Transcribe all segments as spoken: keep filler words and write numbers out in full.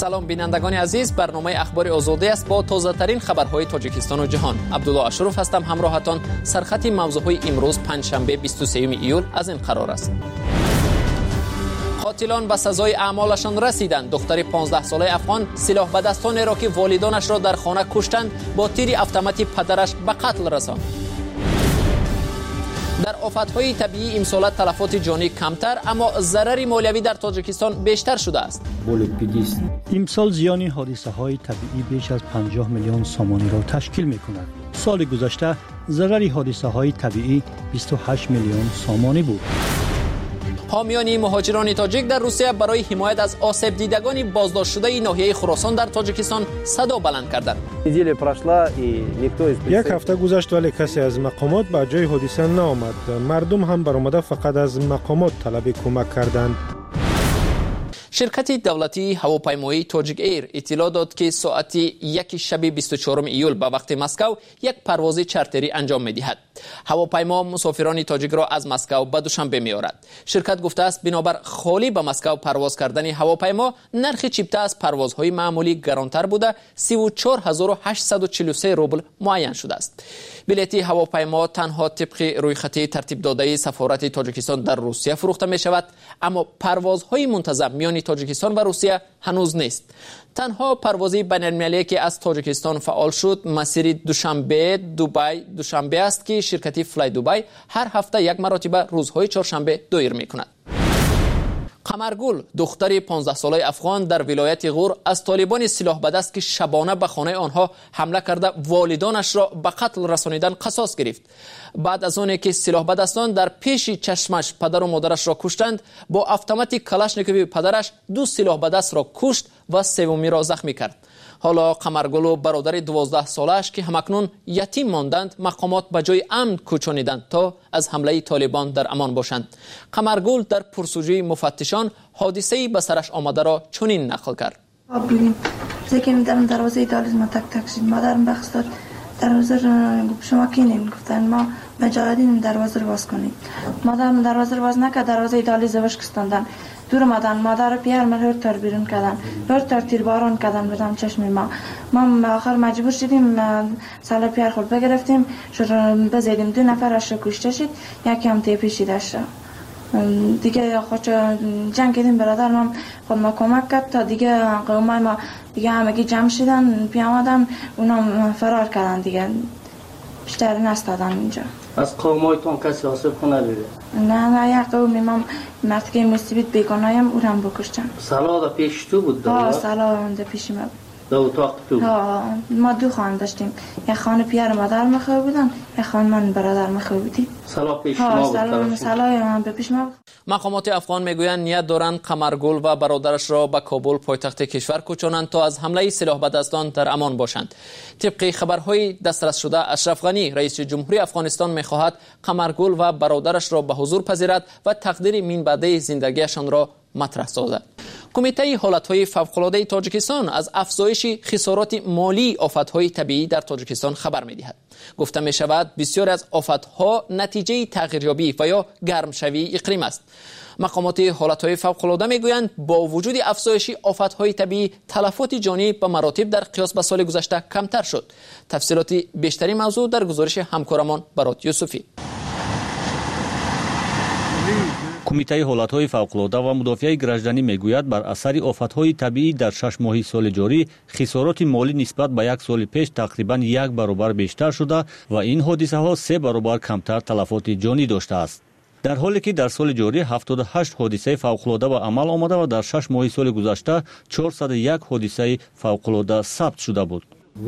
سلام بینندگان عزیز، برنامه اخبار آزادی است با تازه ترین خبرهای تاجیکستان و جهان. عبدالله اشرف هستم، همراهتان. سرخط موضوعهای امروز پنجشنبه بیست و سوم ایول از این قرار است. قاتلان به سزای اعمالشان رسیدند. دختر پانزده ساله افغان سلاح به دستان را که والدانش را در خانه کشتند با تیر اتوماتی پدرش به قتل رساند. در آفت‌های طبیعی امسال تلفات جانی کمتر اما ضرر مالیوی در تاجیکستان بیشتر شده است. امسال زیان حادثه‌های طبیعی بیش از پنجاه میلیون سامانی را تشکیل می‌کند. سال گذشته ضرر حادثه‌های طبیعی بیست و هشت میلیون سامانی بود. حامیان مهاجران تاجیک در روسیه برای حمایت از آسیب دیدگان بازداشت شده ناحیه خراسان در تاجیکستان صدا بلند کردند. یک هفته گذشت ولی کسی از مقامات به جای حادثه نآمد. مردم هم برآمده فقط از مقامات طلب کمک کردند. شرکت دولتی هواپیمایی تاجیک ایر اطلاع داد که ساعت یک شب بیست و چهارم ایول به وقت مسکو یک پرواز چارتری انجام می‌دهد. هواپیما مسافران تاجیک را از مسکو به دوشنبه می‌آورد. شرکت گفته است بنابر خالی به مسکو پرواز کردن هواپیما نرخ چیپته از پروازهای معمولی گرانتر بوده سی و چهار هزار و هشتصد و چهل و سه روبل معین شده است. بلیط هواپیما تنها طبق رویخط ترتیب داده سفارت تاجیکستان در روسیه فروخته می‌شود، اما پروازهای منتظم میان تاجیکستان و روسیه هنوز نیست. تنها پرواز بین‌المللی که از تاجیکستان فعال شد مسیر دوشنبه دبی دوشنبه است که شرکت فلای دبی هر هفته یک مرتبه روزهای چهارشنبه دایر می‌کند. قمرگل دختر پانزده ساله افغان در ولایت غور از طالبان سلاح به دست که شبانه به خانه آنها حمله کرده والدانش را به قتل رسانیدن قصاص گرفت. بعد از آنکه سلاح به دستان در پیش چشمش پدر و مادرش را کشتند، با اتومات کلاشنیکوف پدرش دو سلاح به دست را کشت و سومی را زخمی کرد. حالا قمرگل و برادر دوازده سالش که همکنون یتیم ماندند مقامات به جای امن کوچانیدند تا از حمله طالبان در امان باشند. قمرگل در پرسجوی مفتشان حادثه‌ای به سرش آمده را چنین نقل کرد. ببینیم زکی می‌دارم دروازه دالیز ما تک تک شد. مادرم بخش داد دروازه رو شما کینین گفتن ما مجاهدین دروازه رو باز کنید. مادرم دروازه رو باز نکرد، دروازه دالیز وش کستاندن. دور مادن مادر پیار من هر تر بیرون کردن، هر تر تیرباران کردن بدم چشم ما. ما آخر مجبور شدیم سال پیار خود بگرفتیم، شروع بزدیم دو نفرش کشته شد، یکی هم تیپی شده شد. دیگه خود جنگ کردیم برادرم خود ما کمک کرد تا دیگه قومای ما دیگه همگی جمع شدن پیامدن اونا فرار کردن دیگه بیشتر نستادن اینجا. از قومایتون کسی آسیب خونه دیده؟ نه نه یک قومی ما مرد که مصیبت بیگناهیم او هم بکشتن. سلا دا پیش تو بود؟ ها سلا دا پیش ما بود. دا اتاق تو؟ ها ما دو خانه داشتیم، یک خانه پیار مادر مخواه بودن، یک خانه من برادر مخواه بودیم. سلا پیش ما بود؟ ها سلا هم به پیش ما بود. مقامات افغان میگویند نیت دارند قمرگل و برادرش را به کابل پایتخت کشور کوچانند تا از حمله سلاح به دستان در امان باشند. طبق خبرهای دسترس شده اشرف غنی رئیس جمهوری افغانستان میخواهد قمرگل و برادرش را به حضور پذیرد و تقدیر من بعده زندگیشان را مطرح سازد. کمیته حالتهای فوق‌العاده تاجیکستان از افزایش خسارات مالی آفت‌های طبیعی در تاجیکستان خبر می‌دهد. گفته می‌شود بسیار از آفت‌ها نتیجه تغییریابی و یا گرمشوی اقلیم است. مقامات حالتهای فوق‌العاده می‌گویند با وجود افزایش آفت‌های طبیعی تلفات جانی به مراتب در قیاس به سال گذشته کمتر شد. تفصیلات بیشتری موضوع در گزارش همکارمان برات یوسفی. کمیته حالتهای فوق‌العاده و مدافع گراجدانی میگوید بر اثر آفت‌های طبیعی در شش ماهی سال جاری خسارات مالی نسبت به یک سال پیش تقریباً یک برابر بیشتر شده و این حادثه ها سه برابر کمتر تلفات جانی داشته است. در حالی که در سال جاری هفتاد و هشت حادثه فوق‌العاده به عمل آمده و در شش ماهی سال گذشته چهارصد و یک حادثه فوق‌العاده ثبت شده بود.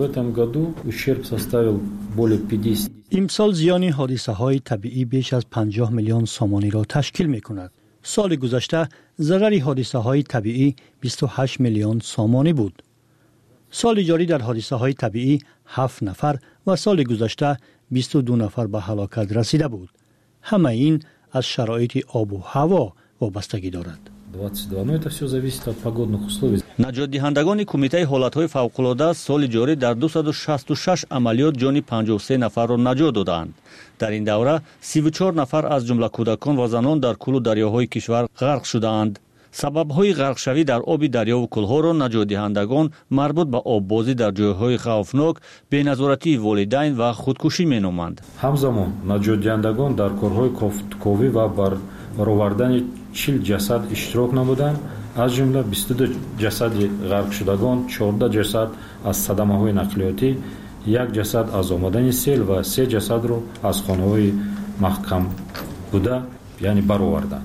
امسال زیان حادثه های طبیعی بیش از پنجاه میلیون سامانی را تشکیل می کند. سال گذشته ضرر حادثه های طبیعی بیست و هشت میلیون سامانی بود. سال جاری در حادثه های طبیعی هفت نفر و سال گذشته بیست و دو نفر به هلاکت رسیده بود. همه این از شرایط آب و هوا وابستگی دارد. نجات دهندگان کمیته حالتهای فوق‌العاده سال جاری در دویست و شصت و شش عملیات جان پنجاه و سه نفر را نجات دادند. در این دوره سی و چهار نفر از جمله کودکان و زنان در کل دریاهای کشور غرق شدند. سبب‌های غرقشوی در آب دریا و کل‌ها را نجات دهندگان مربوط به آببازی در جای‌های خوفناک، بی‌نظارتی والدین و خودکشی می‌نامند. همزمان نجات دهندگان در کارهای کوی و برآوردن چهل جسد اشتراک نمودند، از جمله بیست و دو جسد غرق شدگان، چهارده جسد از صدمه‌های نقلیاتی، یک جسد از آمدن سیل و سه جسد را از خانه‌های محکم بوده یعنی برآوردند.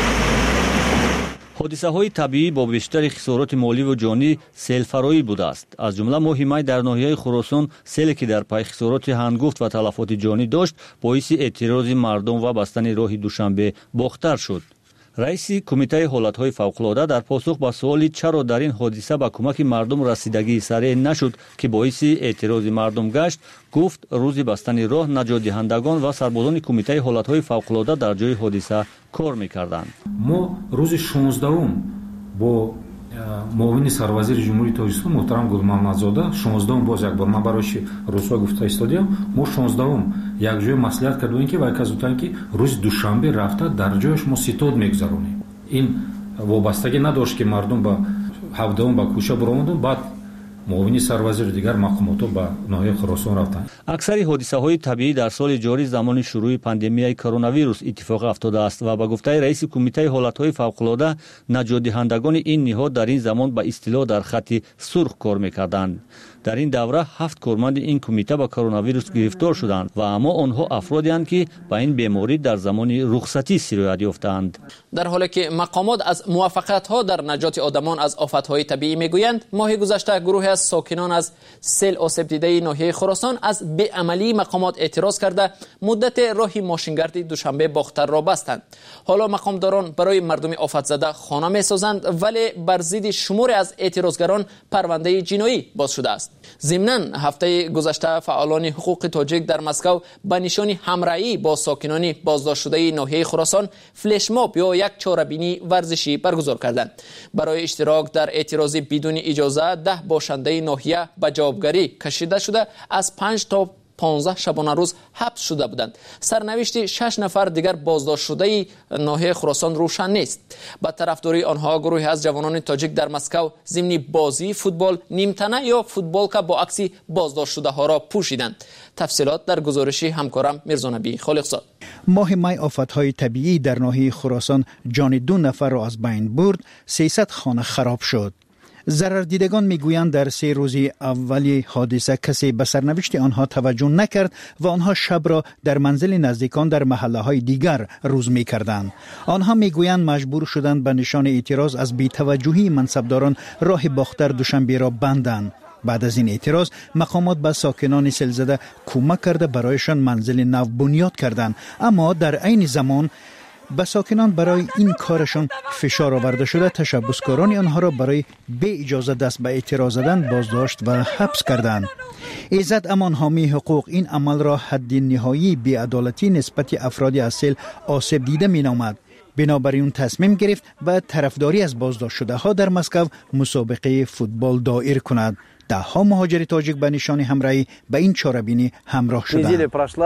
حادثه‌های طبیعی با بیشتر خسارات مالی و جانی سیل‌فرایی بوده است. از جمله ماه می در ناحیه خراسان سیلی که در پی خسارات هنگفت و تلفات جانی داشت باعث اعتراض مردم و بستن راه دوشنبه باختر شد. رئیس کمیته حالت‌های فوق‌العاده در پاسخ به سوالی چرا در این حادثه به کمک مردم رسیدگی سریع نشد که باعث اعتراض مردم گشت، گفت روز بستن راه نجات دهندگان و سربازان کمیته حالت‌های فوق‌العاده در جای حادثه کار می‌کردند. ما روز شانزدهم با معاون سروزیر جمهوری تاجیکستان محترم گلمحمدزاده شانزدهم باز یک بار من برایش رسوا گفته ایستادیم، ما شانزدهم یک جای مصلحت کردیم که وای کازوتن که روز دوشنبه رفته در جایش ما ستاد میگذرونیم. این وابستگی نداشت که مردم با هفدهم با کوچه برآمدند، بعد معاون سروزیر دیگر مقامات به ناحیه خراسان رفتند. اکثر حادثه‌های طبیعی در سال جاری زمان شروع پاندمیای کرونا ویروس اتفاق افتاده است و به گفته رئیس کمیته حالت‌های فوق‌العاده نجات دهندگان این نهاد در این زمان به اصطلاح در خط سرخ کار می‌کردند. در این دوره هفت کارمند این کمیته با کرونا ویروس گرفتار شدند و اما آنها افرادی اند که با این بیماری در زمان رخصتی سرایت یافتند. در حالی که مقامات از موفقیت‌ها در نجات آدمان از آفت‌های طبیعی میگویند، ماه گذشته گروهی از ساکنان از سیل آسیب دیده ناحیه خراسان از بی‌عملی مقامات اعتراض کرده مدت راه ماشینگردی دوشنبه باختر را بستند. حالا مقامداران برای مردم آفت زده خانه می‌سازند، ولی بر ضد شماری از اعتراضگران پرونده جنایی باز شده است. ضمناً هفته گذشته فعالان حقوق تاجیک در مسکو به نشان همراهی با ساکنان بازداشت شده ناحیه خراسان فلش ماب یا یک چاره‌بینی ورزشی برگزار کردند. برای اشتراک در اعتراض بدون اجازه ده باشنده ناحیه به جوابگری کشیده شده از پنج تا پانزده شبانه روز حبس شده بودند. سرنوشت شش نفر دیگر بازداشت شده ناحیه خراسان روشن نیست. با طرفداری آنها گروهی از جوانان تاجیک در مسکو ضمن بازی فوتبال نیمتنه یا فوتبال که با عکس بازداشت شده ها را پوشیدند. تفصیلات در گزارش همکارم میرزانبی خالقزاد. ماه می آفت‌های طبیعی در ناحیه خراسان جان دو نفر را از بین برد، سیصد خانه خراب شد. ضرر دیدگان میگویند در سه روز اولی حادثه کسی به سرنوشت آنها توجه نکرد و آنها شب را در منزل نزدیکان در محله های دیگر روز میکردند. آنها میگویند مجبور شدند به نشان اعتراض از بی‌توجهی منصبداران راه باختر دوشنبه را بندند. بعد از این اعتراض مقامات به ساکنان سیلزده کمک کرده برایشان منزل نو بنیاد کردند، اما در عین زمان به ساکنان برای این کارشان فشار آورده شده تشبسکاران آنها را برای بی اجازه دست به اعتراض زدن بازداشت و حبس کردند. ایزد امان حامی حقوق این عمل را حد نهایی بی‌عدالتی نسبت افراد اصیل آسیب دیده مینامد. بنابراین تصمیم گرفت و طرفداری از بازداشت شده ها در مسکو مسابقه فوتبال دایر کند. ده ها مهاجر تاجیک به نشان همراهی به این چاره‌بینی همراه شدند.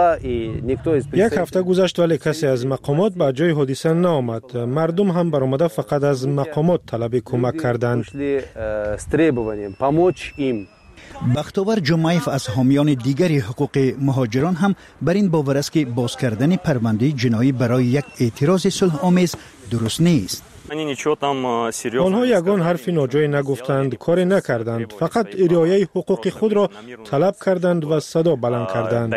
یک هفته گذشت ولی کسی از مقامات به جای حادثه نآمد. مردم هم برآمده فقط از مقامات طلب کمک کردند. بختاور جمعیف از حامیان دیگری حقوق مهاجران هم بر این باور است که باز کردن پرونده جنایی برای یک اعتراض صلح آمیز درست نیست. آنها یگان حرفی ناجای نگفتند، کاری نکردند، فقط رعایت حقوق خود را طلب کردند و صدا بلند کردند.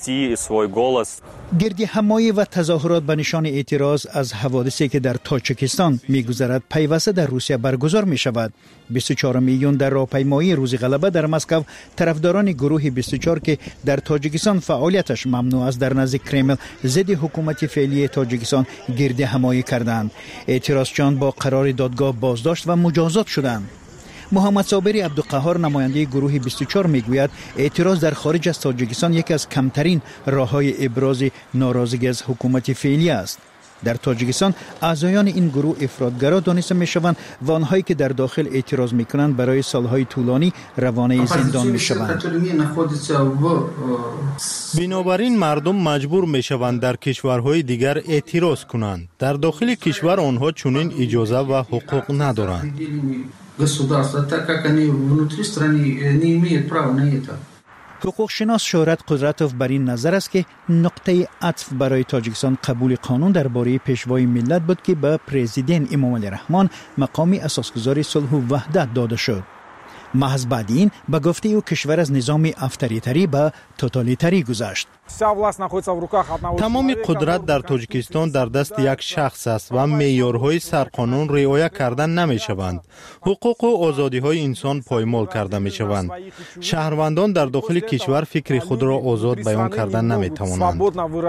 گردی همایی و تظاهرات به نشان اعتراض از حوادثی که در تاجیکستان می‌گذرد پیوسته در روسیه برگزار می‌شود. بیست و چهارم میلیون در راهپیمایی روز غلبه در مسکو طرفداران گروه بیست و چهار که در تاجیکستان فعالیتش ممنوع است در نزد کرمل ضد حکومت فعلی تاجیکستان گردی همایی کردند. اعتراضچیان با قرار دادگاه بازداشت و مجازات شدند. محمد صابری عبدالقهار نماینده گروه بیست و چهار میگوید اعتراض در خارج از تاجیکستان یکی از کمترین راه‌های ابراز ناراضگی از حکومت فعلی است. در تاجیکستان اعضایان این گروه افراطگرا دانسته میشوند و آنهایی که در داخل اعتراض میکنند برای سالهای طولانی روانه زندان میشوند. بنابراین مردم مجبور میشوند در کشورهای دیگر اعتراض کنند. در داخل کشور آنها چنین اجازه و حقوق ندارند. حقوق شناس شهرت قدرتوف بر این نظر است که نقطه عطف برای تاجیکستان قبول قانون درباره پیشوای ملت بود که به پرزیدنت امام علی رحمان مقامی اساسگذار صلح و وحدت داده شد. محض بعد این به گفته او کشور از نظام افطاریتری به توتالیتری گذشت. تمام قدرت در تاجیکستان در دست یک شخص است و معیارهای سرقانون رعایت کردن نمی شوند. حقوق و آزادی های انسان پایمال کرده می شوند. شهروندان در داخل کشور فکر خود را آزاد بیان کردن نمی توانند.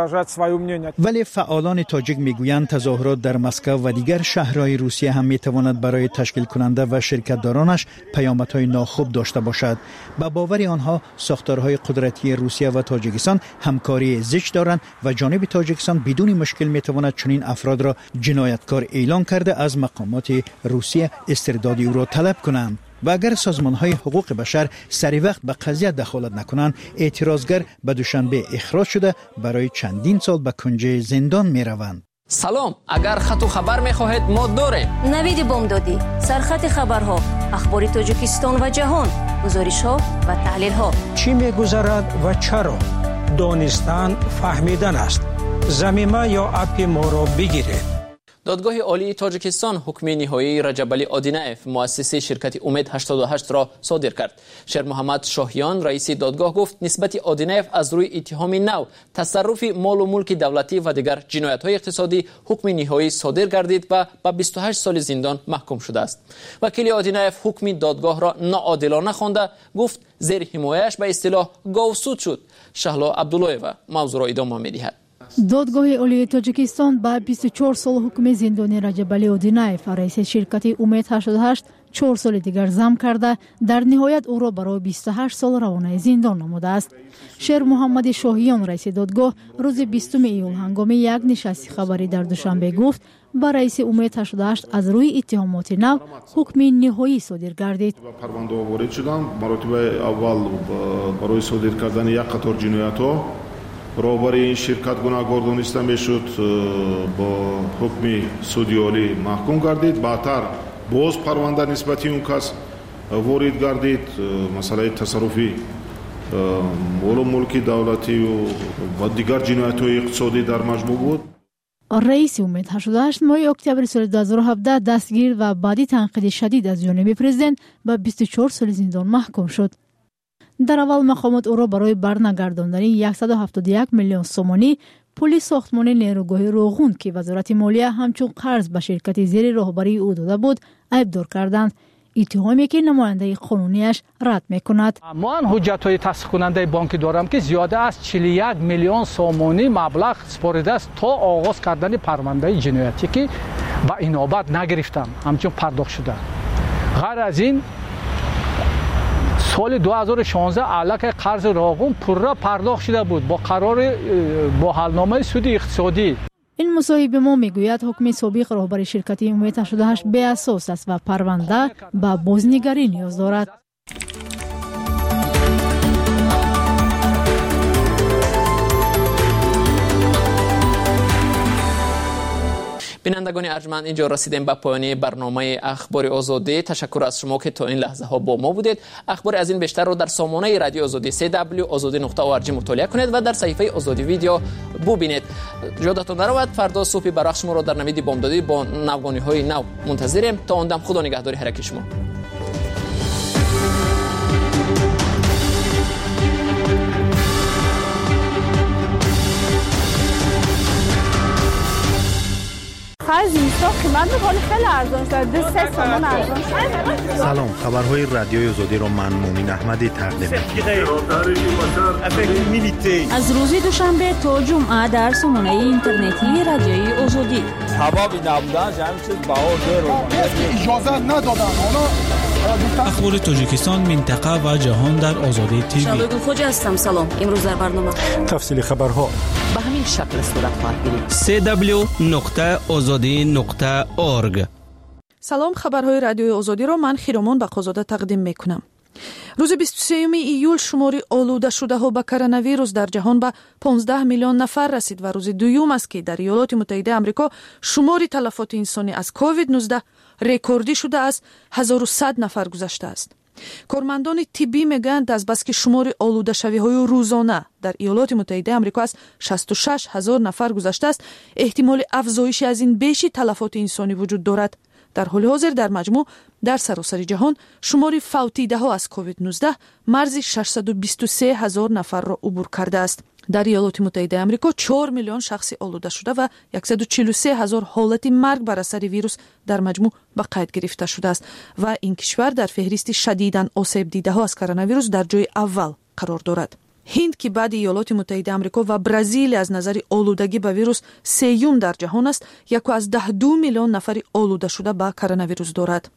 ولی فعالان تاجیک می گویند تظاهرات در مسکو و دیگر شهرهای روسیه هم می تواند برای تشکیل کننده و شرکتدارانش پیامدهای ناخوب داشته باشد. با باور آنها ساختارهای قدرتی روسیه و تاجیکستان همکاری زشت دارند و جانب تاجیکستان بدون مشکل میتواند چنین افراد را جنایتکار اعلام کرده از مقامات روسیه استرداد او را طلب کنند. و اگر سازمان‌های حقوق بشر سری وقت به قضیه دخالت نکنند، اعتراضگر به دوشنبه اخراج شده برای چندین سال به کنج زندان میروند. سلام، اگر خط و خبر میخواهید ما داریم. نوید بامدادی، سرخط خبرها، اخبار تاجیکستان و جهان، گزارش‌ها و تحلیل‌ها. چی می‌گذرد و چرا؟ دانستن فهمیدن است. زمینه یا اپ ما را بگیرید. دادگاه عالی تاجیکستان حکم نهایی رجب علی آدینایف مؤسس شرکت امید هشتاد و هشت را صادر کرد. شیر محمد شاهیان رئیس دادگاه گفت نسبت آدینایف از روی اتهام نو تصرف مال و ملک دولتی و دیگر جنایت‌های اقتصادی حکم نهایی صادر گردید و به بیست و هشت سال زندان محکوم شده است. وکیل آدینایف حکم دادگاه را ناعادلانه خوانده گفت زیر حمایه‌اش به اصطلاح گاوسود شد. شهلا عبدالله‌وا موضوع را ادامه می‌دهد. دادگاه عالی تاجیکستان با بیست و چهار سال حکم زندانی رجب علی آدینایف رئیس شرکت امید هشتاد و هشت چهار سال دیگر زم کرده در نهایت او را برای بیست و هشت سال روانه زندان نموده است. شیر محمد شاهیان رئیس دادگاه روز بیستم ایول هنگام یک نشست خبری در دوشنبه گفت با رئیس امید هشتاد و هشت از روی اتهامات نو حکم نهایی صادر گردید. پرونده وارد شدم مراتب اول برای صادر کردن یک قطار جنایت‌ها رابری این شرکت گناهکار دانسته میشد با حکم سودی عالی محکوم گردید. بعدتر باز پرونده نسبتی اون کس وارد گردید. مسئله تصرفی مال و ملک دولتی و دیگر جنایت‌های اقتصادی در مجموع بود. رئیس امید هشتاد و هشت ماه اکتبر سال دو هزار و هفده دستگیر و بعدی تنقید شدید از جانب پرزیدنت به بیست و چهار سال زندان محکوم شد. در اول مقامات او را برای برنگرداندن صد و هفتاد و یک میلیون سومانی پول ساختمان نیروگاه روغون که وزارت مالیه همچون قرض به شرکت زیر راهبری او داده بود ایبدار کردند. اتهامی که نماینده قانونیش رد میکند. من حجت‌های تصدیق کننده بانک دارم که زیاده از چهل و یک میلیون سومانی مبلغ سپرده است تا آغاز کردن پرونده جنایتی که با اینابت نگرفتم همچون پرداخت شده. غیر از این سال دو هزار و شانزده علاقه قرض راغون پورا پرداخت شده بود با قرار با حلنامه سود اقتصادی. این مصاحبه به ما میگوید حکم سابق راهبر شرکت امید هشتاد و هشت بی اساس است و پرونده به بازنگری نیاز دارد. بینندگان ارجمند اینجا رسیدیم به پایان برنامه اخبار آزادی. تشکر از شما که تا این لحظه ها با ما بودید. اخبار از این بیشتر رو در سامانه رادیو آزادی سی دبلیو آزادی نقطه او ار جی مطالعه کنید و در صفحه آزادی ویدیو ببینید. یادتون نرود فردا صبح برخش ما رو در نوید بامدادی با نوگانی های نو منتظریم. تا اون دم خدا نگهداری هر یک شما. خرج اینستا قیمت می‌کنه خیلی ارزان شد. دو سه تومن ارزان شد. سلام، خبرهای رادیوی آزادی را من مومن احمدی تقدیم از روز دوشنبه تا جمعه در سامانه اینترنتی رادیوی آزادی آزادی. سببی نبودنش همین چیز بهار رو اجازه ندادن. اخبار تاجیکستان، منطقه و جهان در آزادی تیوی. شبگون خوجا هستم. سلام. امروز در برنامه تفصیل خبرها به همین شکل صورت خواهد گرفت. سی دبلیو نقطه آزادی نقطه اورگ. سلام، خبرهای رادیوی آزادی را من خیرمان بقازاده تقدیم میکنم. روز بیست و سوم ایول شماری آلوده شده ها به کرونا ویروس در جهان به پانزده میلیون نفر رسید و روز دوم است که در ایالات متحده آمریکا شماری تلفات انسانی از کووید نوزده رکوردی شده از هزار و صد نفر گذشته است. کارمندان طبی میگویند از بس که شمار آلوده شوی های روزانه در ایالات متحده آمریکا از شصت و شش هزار نفر گذشته است، احتمال افزایش از این بیشی تلفات انسانی وجود دارد. در حال حاضر در مجموع در سراسر جهان شماری فوتیده ها از کووید نوزده مرز ششصد و بیست و سه هزار نفر را عبور کرده است. در ایالات متحده آمریکا چهار میلیون شخص آلوده شده و صد و چهل و سه هزار حالت مرگ بر اثر ویروس در مجموع به قید گرفته شده است و این کشور در فهرست شدیداً آسیب دیده ها از کرونا ویروس در جای اول قرار دارد. هند که بعد ایالات متحده آمریکا و برزیل از نظر آلودگی به ویروس سوم در جهان است، یک از ده دو میلیون نفر آلوده شده به کرونا ویروس دارد.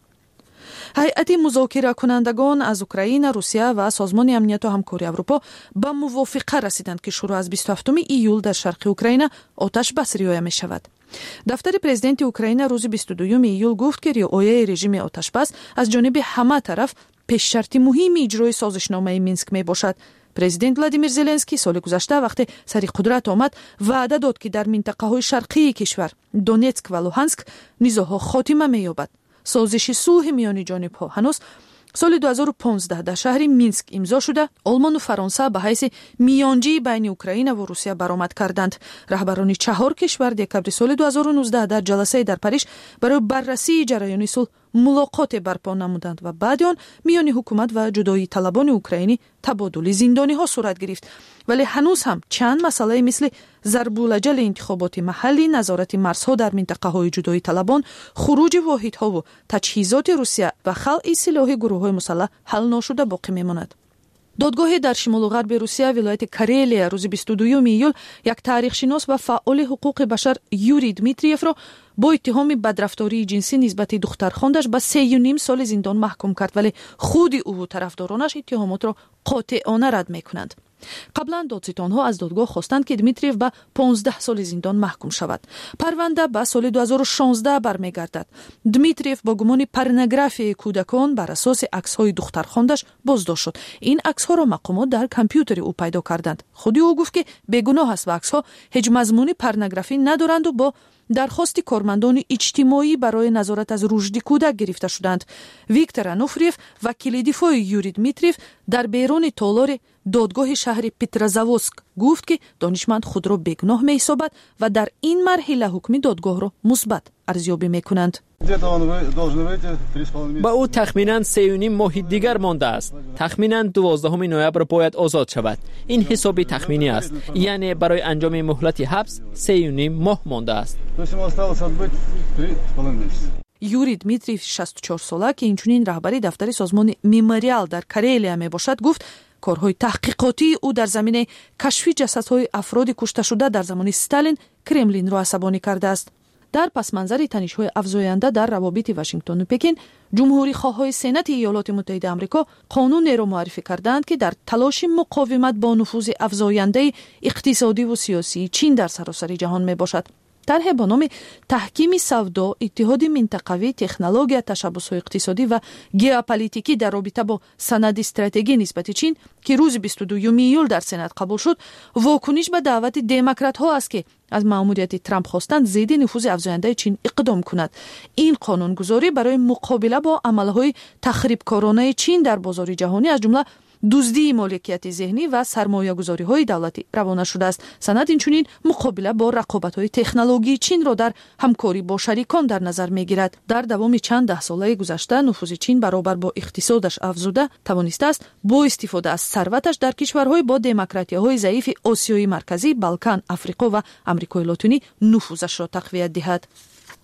هیئت مذاکره کنندگان از اوکراین، روسیه و سازمان امنیت و همکاری اروپا به موافقه رسیدند که شروع از بیست و هفتم ایول در شرق اوکراین آتش بس رعایت می شود. دفتر پرزیدنت اوکراین روز بیست و دوم ایول گفت که رعایت رژیم آتش بس از جانب همه طرف پیش شرط مهم اجرای سازشنامه مینسک می باشد. پرزیدنت ولادیمیر زلنسکی سال گذشته وقتی سر قدرت آمد وعده داد که در منطقه های شرقی کشور دونتسک و لوهانسک نزاعها خاتمه می‌یابد. سازش صلح میان جانب‌ها هنوز سال دو هزار و پانزده در شهر مینسک امضا شده. آلمان و فرانسه به حیث میانجی بین اوکراین و روسیه برآمد کردند. رهبران چهار کشور دکبر سال دو هزار و نوزده در جلسه در پاریس برای بررسی جریان صلح ملاقات برپا نمودند و بعد آن میان حکومت و جدایی طلبان اوکراینی تبادل زندانی ها صورت گرفت. ولی هنوز هم چند مسئله مثل ضرب الجل انتخابات محلی، نظارت مرزها در منطقه های جدایی طلبان، خروج واحدها و تجهیزات روسیه و خلع سلاح گروه های مسلح حل نشده باقی میماند. دادگاه در شمال و غرب روسیه ولایت کرلیا روز بیست و دوم ایول یک تاریخ شناس و فعال حقوق بشر یوری دمیتریف را با اتهام بدرفتاری جنسی نسبت دخترخواندش به سه و نیم سال زندان محکوم کرد، ولی خود او و طرفدارانش اتهامات را قاطعانه رد میکنند. قبلا دادستانها از دادگاه خواستند که دمیتریف به پانزده سال زندان محکوم شود. پرونده به سال دو هزار و شانزده برمیگردد. دمیتریف با گمان پورنوگرافی کودکان بر اساس عکس‌های دخترخواندش بازداشت شد. این عکس‌ها را مقامات در کامپیوتر او پیدا کردند. خود او گفت که بیگناه است و عکس‌ها هیچ مضمون پورنوگرافی ندارند و با درخواست کارمندان اجتماعی برای نظارت از رشد کودک گرفته شدند. ویکتور انوفریف وکیل دفاع یوری دمیتریف در بیرون تالار دادگاه شهر پترزاوسک گفت که دانشمند خود را بیگناه می‌حسابد و در این مرحله حکم دادگاه را مثبت ارزیابی می‌کنند. با او تخمیناً سه و نیم ماه دیگر مانده است. تخمیناً دوازدهم نوامبر باید آزاد شود. این حسابی تخمینی است، یعنی برای انجام مهلت حبس سه و نیم ماه مانده است. یوری دمیتریف شصت و چهار ساله که اینچنین رهبری دفتر سازمان مموریال در کرلیا میباشد گفت کارهای تحقیقاتی او در زمینه کشف جسدهای افراد کشته شده در زمان استالین کرملین را عصبانی کرده است. در پس منظر تنش‌های افزاینده در روابط واشنگتن و پکین، جمهوری خواهای سنت ایالات متحده آمریکا قانون را معرفی کردند که در تلاش مقاومت با نفوذ افزاینده اقتصادی و سیاسی چین در سراسر جهان میباشد. طرح با نام تحکیم سودا، اتحاد منطقوی، تکنولوژی، تشبث‌های اقتصادی و ژئوپلیتیکی در رابطه با سند استراتژی نسبت چین که روز بیست و دوم ایول در سنات قبول شد، واکنش به دعوت دموکرات‌ها است که از مأموریت ترامپ خواستند ضد نفوذ افزاینده چین اقدام کند. این قانونگذاری برای مقابله با عمل‌های تخریبکارانه چین در بازار جهانی از جمله دزدی مالکیت ذهنی و سرمایه‌گذاری‌های دولتی روانه شده است. سند اینچنین مقابله با رقابت‌های تکنولوژی چین را در همکاری با شریکان در نظر می‌گیرد. در دوام چند ده ساله گذشته نفوذ چین برابر با اقتصادش افزوده توانسته است با استفاده از ثروتش در کشورهای با دموکراتی‌های ضعیف آسیای مرکزی، بالکان، آفریقا و آمریکای لاتینی نفوذش را تقویت دهد.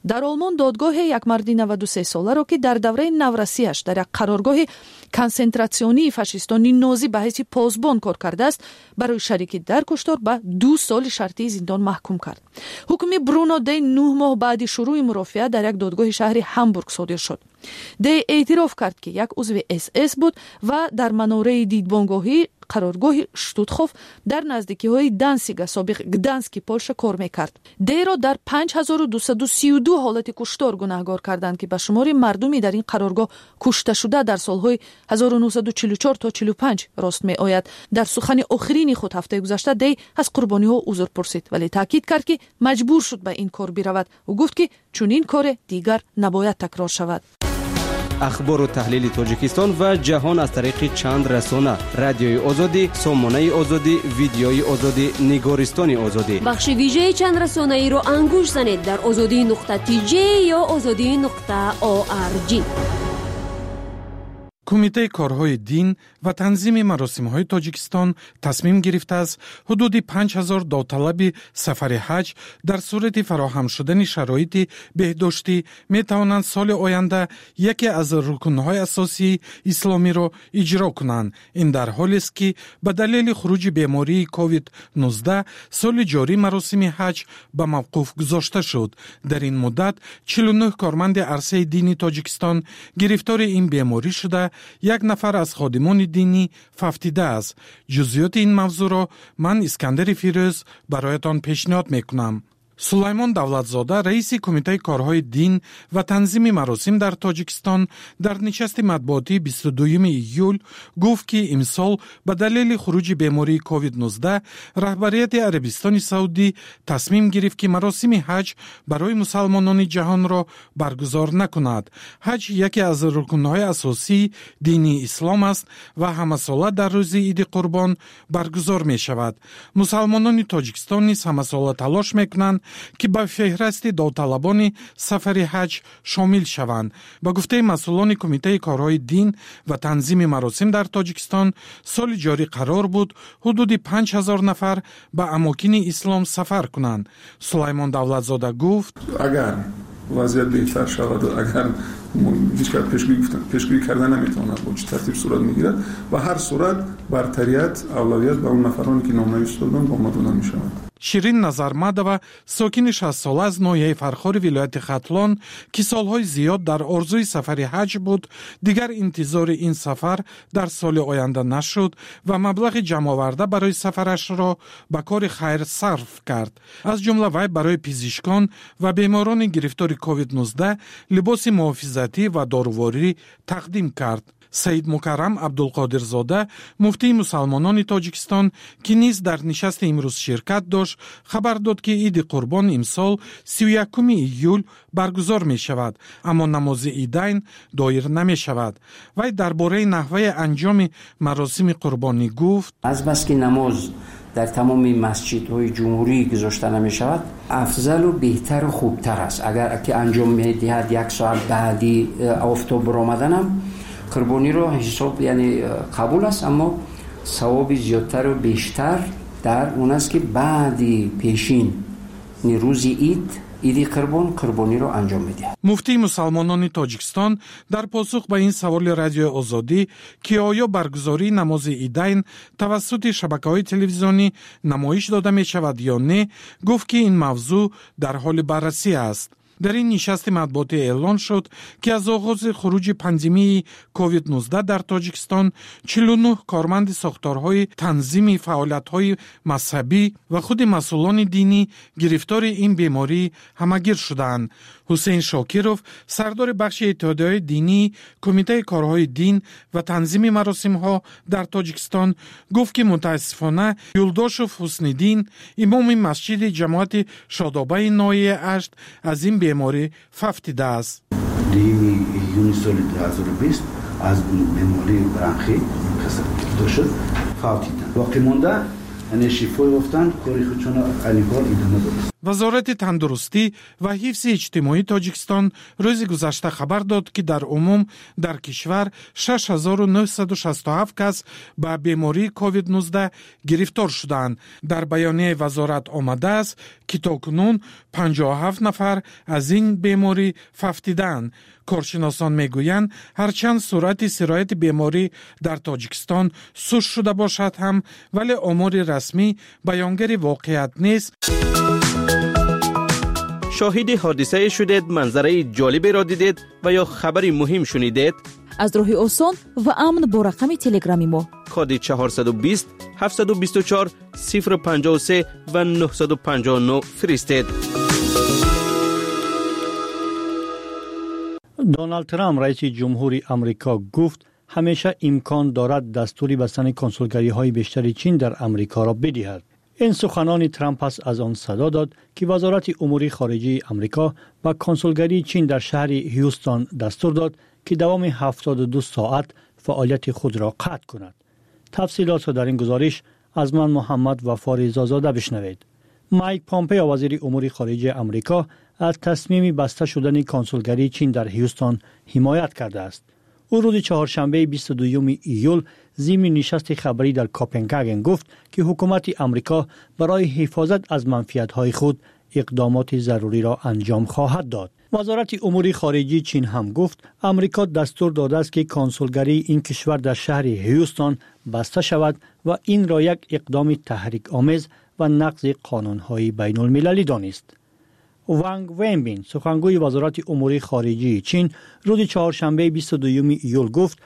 дар Олмон додгоҳе як марди наваду се соларо ки дар давраи наврасиаш дар як қароргоҳи консентратсионии фашистони нозӣ ба ҳайси позбон кор кардааст, барои шарикӣ дар куштор ба ду соли шартии зиндон маҳкум кард. ҳукми Бруно Дей нӯҳ моҳ баъди шурӯи мурофиа дар як додгоҳи шаҳри Ҳамбург содир шуд. Дей эътироф кард ки як узви эс эс буд ва дар манораи дидбонгоҳӣ қароргоҳи Штутхоф дар наздикиҳои Дансига, собиқ Гдански, Полша кор мекард. Дейро дар панҷ ҳазору дусаду сию ду ҳолати куштор гунаҳгор карданд ки ба шумори мардуми дар ин қароргоҳ кушташуда дар солҳои ҳазору нуҳсаду чилу чор то чилу панҷ рост меояд. Дар сухани охирини худ ҳафтаи гузашта Дей аз қурбониҳо узр пурсид, вале таъкид кард ки маҷбур шуд ба ин кор биравад. ӯ гуфт ки чунин коре дигар набояд такрор шавад. ахбору таҳлили Тоҷикистон ва ҷаҳон аз тариқи чанд расона: радиои озодӣ, сомонаи озодӣ, видеои озодӣ, нигористони озодӣ. бахши вижаи чанд расонаиро ангуш занед дар озодӣ нуқта ти ҷей ё озодӣ нуқта о ар ҷи. кумитаи корҳои дин ва танзими маросимҳои Тоҷикистон тасмим гирифтааст ҳудуди панҷ ҳазор довталаби сафари ҳаҷ дар сурати фароҳам шудани шароити беҳдоштӣ метавонанд соли оянда яке аз рукнҳои асосии исломиро иҷро кунанд. ин дар ҳолест ки ба далели хуруҷи бемории ковид нуздаҳ соли ҷорӣ маросими ҳаҷ ба мавқуф гузошта шуд. дар ин муддат чилу нӯҳ корманди арсаи дини Тоҷикистон гирифтори ин беморӣ шуда, як нафар аз ходимони динӣ фавтидааст. ҷузъиёти ин мавзӯъро ман Искандари Фирӯз бароятон пешниҳод мекунам. Сулаймон Давлатзода, раиси кумитаи корҳои дин ва танзими маросим дар Тоҷикистон, дар нишасти матбуотии бисту дуюми июл гуфт ки имсол ба далели хуруҷи бемории ковид нуздаҳ раҳбарияти Арабистони Саудӣ тасмим гирифт ки маросими ҳаҷ барои мусалмонони ҷаҳонро баргузор накунад. ҳаҷ яке аз рукнҳои асосии дини ислом аст ва ҳамасола дар рӯзи Иди Қурбон баргузор мешавад. Мусалмонони Тоҷикистон низ ҳамасола талош мекунанд ки ба феҳрасти довталабони сафари ҳаҷ шомил шаванд. Ба гуфтаи масъулони кумитаи корҳои дин ва танзими маросим дар Тоҷикистон, соли ҷорӣ қарор буд ҳудуди панҷ ҳазор нафар ба амокини ислом сафар кунанд. Сулаймон Давлатзода гуфт: агар вазъият беҳтар шавад, агар ҳеҷ кас пешгӯӣ карда наметавонад бо чӣ тартиб сурат мегирад, ба ҳар сурат бартарият, авлавият ба он нафароне ки номнавист доданд ба мо дода мешавад. Ширин Назармадова, сокини шастсола аз ноҳияи Фархори вилояти Хатлон, ки солҳои зиёд дар орзуи сафари ҳаҷ буд, дигар интизори ин сафар дар соли оянда нашуд ва маблағи ҷамъоварда барои сафарашро ба кори хайр сарф кард. аз ҷумла вай барои пизишкон ва беморони гирифтори ковид нуздаҳ либоси муҳофизатӣ ва доруворӣ тақдим кард. Саид Мукаррам Абдулқодирзода, муфтии мусалмонони Тоҷикистон, ки низ дар нишасти имрӯз ширкат дошт, хабар дод ки Иди Қурбон имсол сию якуми июл баргузор мешавад, аммо намози идайн доир намешавад. Вай дар бораи наҳваи анҷоми маросими қурбонӣ гуфт: аз баски намоз дар тамоми масҷидҳои ҷумҳурӣ гузошта намешавад, афзалу беҳтару хубтар аст. агар ки анҷом медиҳад як соат баъди офтоб баромаданам, қурбониро ҳисоб яъне қабул аст, аммо савоби зиёдтару бештар дар он аст ки баъди пешин рӯзи ид иди қурбон қурбониро анҷом медиҳад. муфтии мусалмонони Тоҷикистон дар посух ба ин саволи радиои Озодӣ ки оё баргузории намози идайн тавассути шабакаҳои телевизионӣ намоиш дода мешавад ё не, гуфт ки ин мавзӯъ дар ҳоли баррасӣ аст. дар ин нишасти матбуотӣ эълон шуд ки аз оғози хуруҷи пандемияи ковид нуздаҳ дар Тоҷикистон чилу нӯҳ корманди сохторҳои танзими фаъолиятҳои мазҳабӣ ва худи масъулони динӣ гирифтори ин беморӣ ҳамагир шуданд. ҳусейн Шокиров, сардори бахши иттиҳодияҳои динии кумитаи корҳои дин ва танзими маросимҳо дар Тоҷикистон, гуфт ки мутаассифона Юлдошев Ҳусниддин, имоми масҷиди ҷамоати Шодобаи ноҳияи Ашт, аз ин беморӣ фавтидааст. дуюми июни соли ду ҳазору бист аз бемории бронхит гирифтор шуд, фавтиданд. боқӣ монда яъне шифо ёфтанд, кори худшонро алиҳол идома доданд. وزارت تندرستی و حفظ اجتماعی تاجیکستان روز گذشته خبر داد که در عموم در کشور شش هزار و نهصد و شصت و هفت کس به بیماری کووید نوزده گرفتار شدند. در بیانیه وزارت آمده است که تاکنون پنجاه و هفت نفر از این بیماری ففتیدند. کارشناسان میگویند هرچند سرعت سرایت بیماری در تاجیکستان سست شده باشد هم ولی آمار رسمی بیانگر واقعیت نیست. شاهد حادثه شدید، منظره جالبی را دیدید و یا خبری مهم شنیدید؟ از راه آسان و امن با رقم تلگرامی ما کد چهارصد و بیست هفتصد و بیست و چهار صفر پنجاه و سه و نهصد و پنجاه و نه فرستید. دونالد ترامپ رئیس جمهوری آمریکا گفت همیشه امکان دارد دستوری بستن کنسولگری های بیشتری چین در آمریکا را بدهد. این سخنان ترامپ پس از آن صدا داد که وزارت امور خارجه آمریکا با کنسولگری چین در شهر هیوستن دستور داد که دوام هفتاد و دو ساعت فعالیت خود را قطع کند. تفصیلات را در این گزارش از من محمد وفا رضازاده بشنوید. مایک پامپئو وزیر امور خارجه آمریکا از تصمیم بسته شدن کنسولگری چین در هیوستن حمایت کرده است. او روز چهارشنبه بیست و دوم ایول ضمن نشست خبری در کوپنهاگن گفت که حکومت آمریکا برای حفاظت از منفعت‌های خود اقدامات ضروری را انجام خواهد داد. وزارت امور خارجه چین هم گفت آمریکا دستور داده است که کنسولگری این کشور در شهر هیوستن بسته شود و این را یک اقدام تحریک آمیز و نقض قانون‌های بین المللی دانست. وانگ وینبین سخنگوی وزارت امور خارجه چین روز چهارشنبه بیست و دوم ایول گفت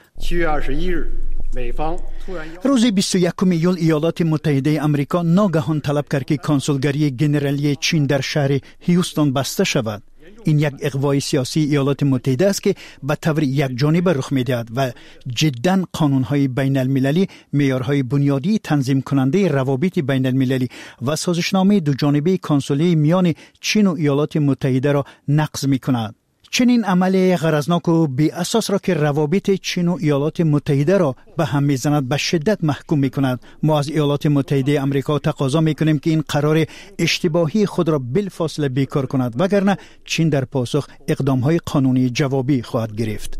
روز بیست و یکم ایول ایالات متحده آمریکا ناگهان طلب کرد که کنسولگری گنرالی چین در شهر هیوستن بسته شود. این یک اغوای سیاسی ایالات متحده است که به طور یکجانبه رخ می‌دهد و جداً قانون‌های بین المللی، معیارهای بنیادی تنظیم کننده روابط بین المللی و سازشنامه دو جانبه کنسولی میان چین و ایالات متحده را نقض می‌کند. چنین عمل غرضناک و بی اساس را که روابط چین و ایالات متحده را به هم میزند به شدت محکوم میکند. ما از ایالات متحده آمریکا تقاضا میکنیم که این قرار اشتباهی خود را بالفاصله بیکار کند وگرنه چین در پاسخ اقدامهای قانونی جوابی خواهد گرفت.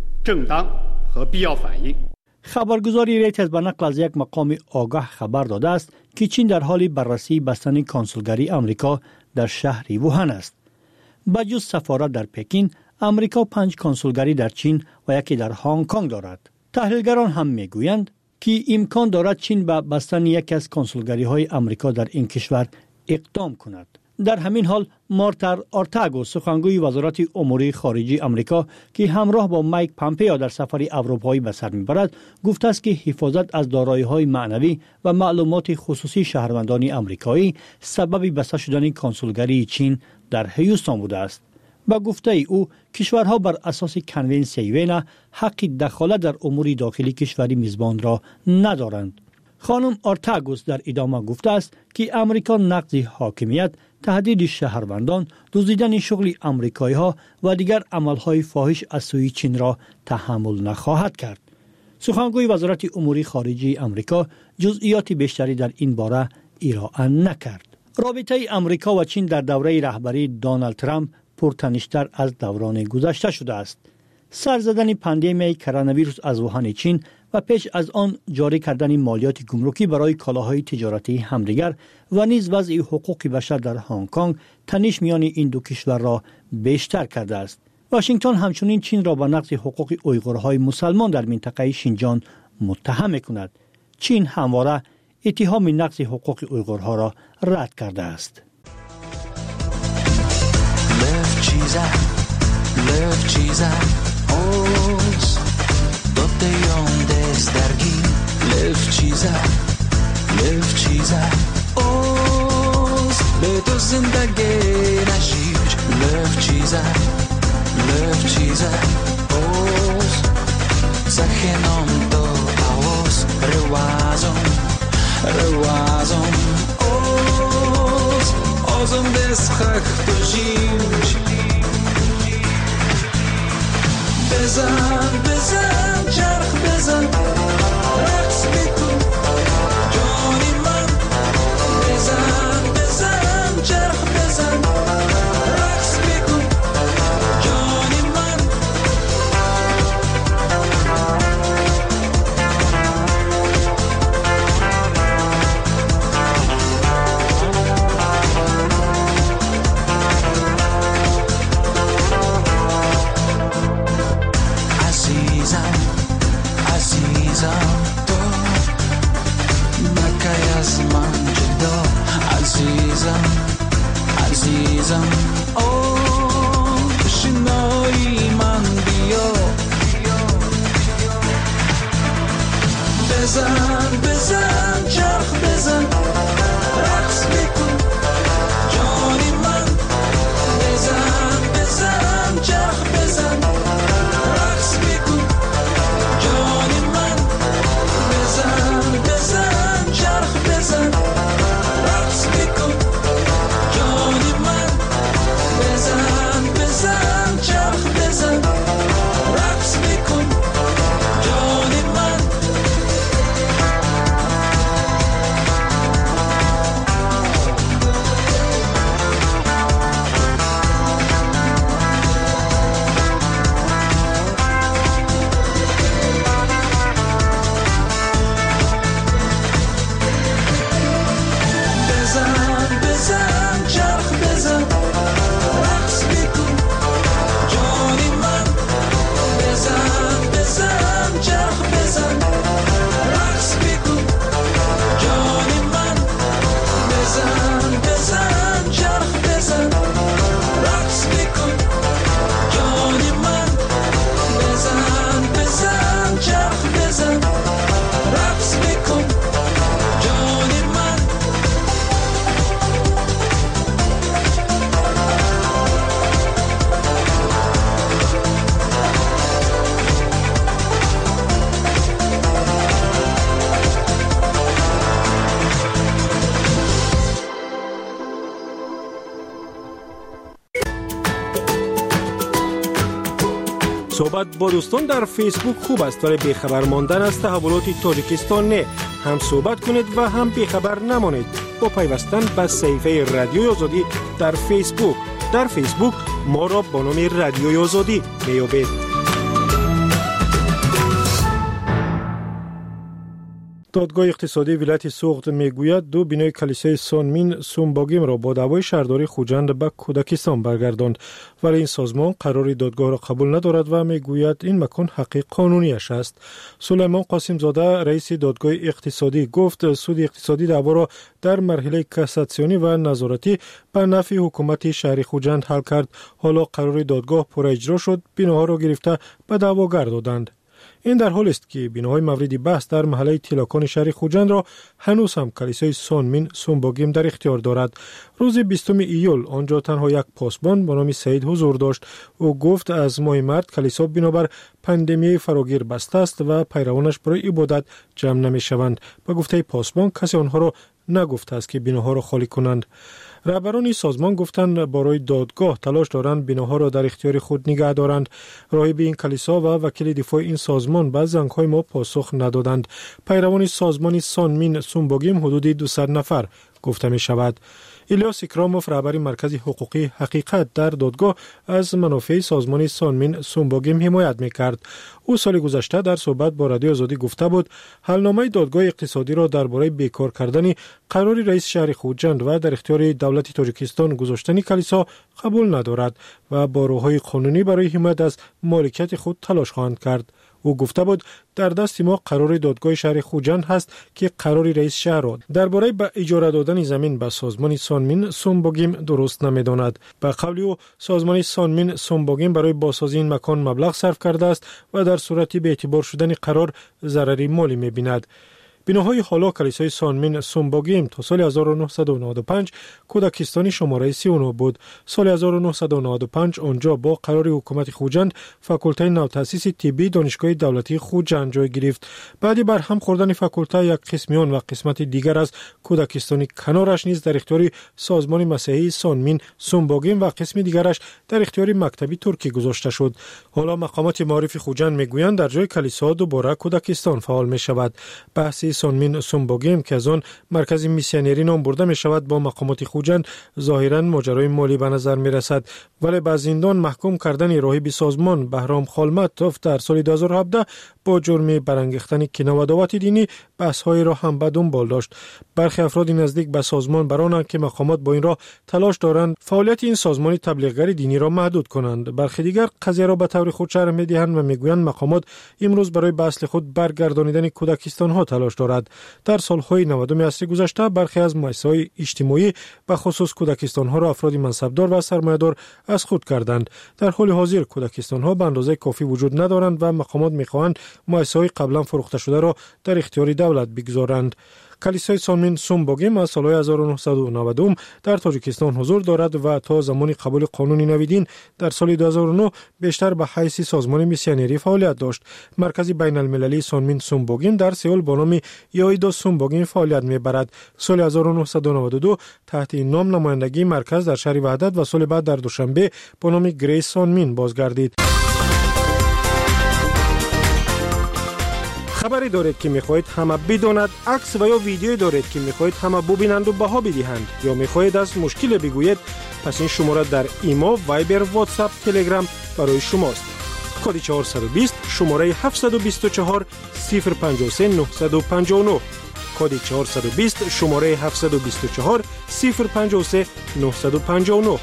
خبرگزاری ریترز به نقل از یک مقام آگاه خبر داده است که چین در حال بررسی بستن کنسولگری آمریکا در شهر ووهان است. با جز سفارت در پکین، آمریکا پنج کنسولگری در چین و یکی در هنگ کنگ دارد. تحلیلگران هم میگویند که امکان دارد چین به بستن یکی از کنسولگری های آمریکا در این کشور اقدام کند. در همین حال مارتا آرتاگو سخنگوی وزارت امور خارجه آمریکا که همراه با مایک پامپئو در سفر اروپایی به سر میبرد گفته است که حفاظت از دارایی‌های معنوی و معلومات خصوصی شهروندان آمریکایی سبب بسته شدن کنسولگری چین در هیوستن بوده است. با گفته او کشورها بر اساس کنونسیون وین حق دخالت در امور داخلی کشوری میزبان را ندارند. خانم آرتاگوس در ادامه گفته است که امریکا نقض حاکمیت، تهدید شهروندان، دزدیدن شغل آمریکایی ها و دیگر عملهای فاحش از سوی چین را تحمل نخواهد کرد. سخنگوی وزارت امور خارجه آمریکا جزئیات بیشتری در این باره ارائه نکرد. رابطه آمریکا و چین در دوره رهبری دونالد ترامپ پرتنش‌تر از دوران گذشته شده است. سر زدن پاندمی کرونا ویروس از ووهان چین و پیش از آن جاری کردن مالیات گمرکی برای کالاهای تجارتی همدیگر و نیز وضع حقوق بشر در هنگ کنگ تنش میان این دو کشور را بیشتر کرده است. واشنگتن همچنین چین را به نقض حقوق اویغورهای مسلمان در منطقه شینجان متهم می‌کند. چین همواره اتهام نقض حقوق اویغورها را رد کرده است. Löv چیزم اوز دوته یوندست درگی löv چیزم löv چیزم اوز به تو زندگی نشیج löv چیزم löv چیزم اوز زخنم تو آوز روازم روازم اوز اوزم دست خاک تو جیج بزن بزن چرخ بزن رقص بکن جانی من بزن بزن چرخ بزن آشنایی من بیا بزن بزن چرخ بزن رقص بکن جانی من بزن بزن چرخ بزن رقص بکن جانی من بزن بزن چرخ بزن رقص بکن جانی من بزن بزن چرخ بزن رقص بکن جانی من صحبت با دوستان در فیسبوک خوب است ولی بیخبر ماندن از تحولات تاجیکستان نه. هم صحبت کنید و هم بیخبر نمانید با پیوستن به صفحه رادیوی آزادی در فیسبوک. در فیسبوک ما را با نام رادیوی آزادی میابید. دادگاه اقتصادی ولایت سوخت میگوید دو بینای کلیسای سونمین سومباگیم را با دعوای شهرداری خوجند به کودکستان برگرداند، ولی این سازمان قرار دادگاه را قبول ندارد و میگوید این مکان حقیق قانونیش است. سلیمان قاسم زاده رئیس دادگاه اقتصادی گفت سود اقتصادی دعوا را در مرحله کاساسیونی و نظارتی به نفع حکومت شهر خوجند حل کرد. حالا قرار دادگاه پر اجرا شد، بیناها را گرفته به دعواگر دادند. این در حالی است که بیناهای مورد بحث در محله تیلاکان شهر خوجند را هنوز هم کلیسای سونمین سومباگیم در اختیار دارد. روز بیستم ایول آنجا تنها یک پاسبان به نام سعید حضور داشت. او گفت از ماه مارس کلیسا بنابر پاندمی فراگیر بسته است و پیروانش برای عبادت جمع نمی شوند. به گفته پاسبان کسی آنها را نگفته است که بیناها را خالی کنند. رهبران سازمان گفتند برای دادگاه تلاش دارند بیناها را در اختیار خود نگه دارند. راهب این کلیسا و وکیل دفاع این سازمان به زنگ‌های ما پاسخ ندادند. پیروان سازمان سونمین سومباگیم حدود دویست نفر گفته می شود. الیاس اکراموف رهبر مرکز حقوقی حقیقت در دادگاه از منافع سازمان سونمین سومباگیم حمایت می‌کرد. او سال گذشته در صحبت با رادیو آزادی گفته بود حلنامه دادگاه اقتصادی را درباره بیکار کردن قرار رئیس شهر خوجند و در اختیار دولت تاجیکستان گذاشتن کلیسا قبول ندارد و با راه‌های قانونی برای حمایت از مالکیت خود تلاش خواهند کرد. او گفته بود در دست ما قرار دادگاه شهر خوجند هست که قرار رئیس شهر را درباره به اجاره دادن زمین به سازمان سونمین سومباگیم درست نمیداند. به قول او سازمان سونمین سومباگیم برای بازسازی این مکان مبلغ صرف کرده است و در صورتی به اعتبار شدن قرار ضرری مالی می‌بیند. بناهای حالا کلیسای سونمین سومباگیم تا سال هزار و نهصد و نود و پنج کودکستانی شماره سی و نه بود. سال هزار و نهصد و نود و پنج آنجا با قرار حکومت خوجند فاکولته نوتاسیس طبی دانشگاه دولتی خوجند جای گرفت. بعد بر هم خوردن فاکولته یک قسمیان و قسمت دیگر از کودکستانی کنارش نیز در اختیار سازمان مسیحی سونمین سومباگیم و قسم دیگرش در اختیار مکتبی ترکی گذاشته شد. حالا مقامات معارف خوجند میگویند در جای کلیسا دوباره کودکستان فعال می شود. بحث سونمین سومباگیم که از آن مرکز میسیونری نام برده می شود با مقامات خوجند ظاهرا ماجرای مالی به نظر می رسد، ولی به زندان محکوم کردن راهب سازمان بهرام خالمتوف در سال دو هزار و هفده با جرم برانگیختن کینه و دعوت دینی بحث‌هایی را هم به دنبال داشت. برخی افراد نزدیک به سازمان برانند که مقامات با این راه تلاش دارند فعالیت این سازمان تبلیغگری دینی را محدود کنند. برخی دیگر قضیه را به طور خود شرح می‌دهند و می‌گویند مقامات امروز برای به اصل خود برگردانیدن کودکستان‌ها تلاش دارد. در سال‌های نود عصر گذشته برخی از مؤسسه‌های اجتماعی به خصوص کودکستان‌ها را افراد منصبدار و سرمایه‌دار از خود کردند. در حال حاضر کودکستان‌ها به اندازه کافی وجود ندارند و مقامات می‌خواهند مؤسسه‌های قبلا فروخته شده را در اختیار دولت بگذارند. کلیسای سونمین سومبوگیم از سال هزار و نهصد و نود در تاجیکستان حضور دارد و تا زمان قبول قانون نوین در سال دو هزار و نه بیشتر به حیث سازمان میسیونری فعالیت داشت. مرکز بین المللی سونمین سومبوگیم در سئول با نام یایدو سومبوگیم فعالیت میبرد. سال هزار و نهصد و نود و دو تحت این نام نمایندگی مرکز در شهر وحدت و سال بعد در دوشنبه با نام گریس سونمین بازگردید. خبری دارید که میخواهید همه بداند، عکس و یا ویدیویی دارید که میخواهید همه ببینند و بها بدهند، یا میخواهید از مشکل بگویید، پس این شماره در ایما، وایبر، واتساپ، تلگرام برای شماست. کد چهارصد و بیست شماره هفتصد و بیست و چهار صفر پنجاه و سه نهصد و پنجاه و نه. کد چهارصد و بیست شماره هفتصد و بیست و چهار صفر پنجاه و سه نهصد و پنجاه و نه.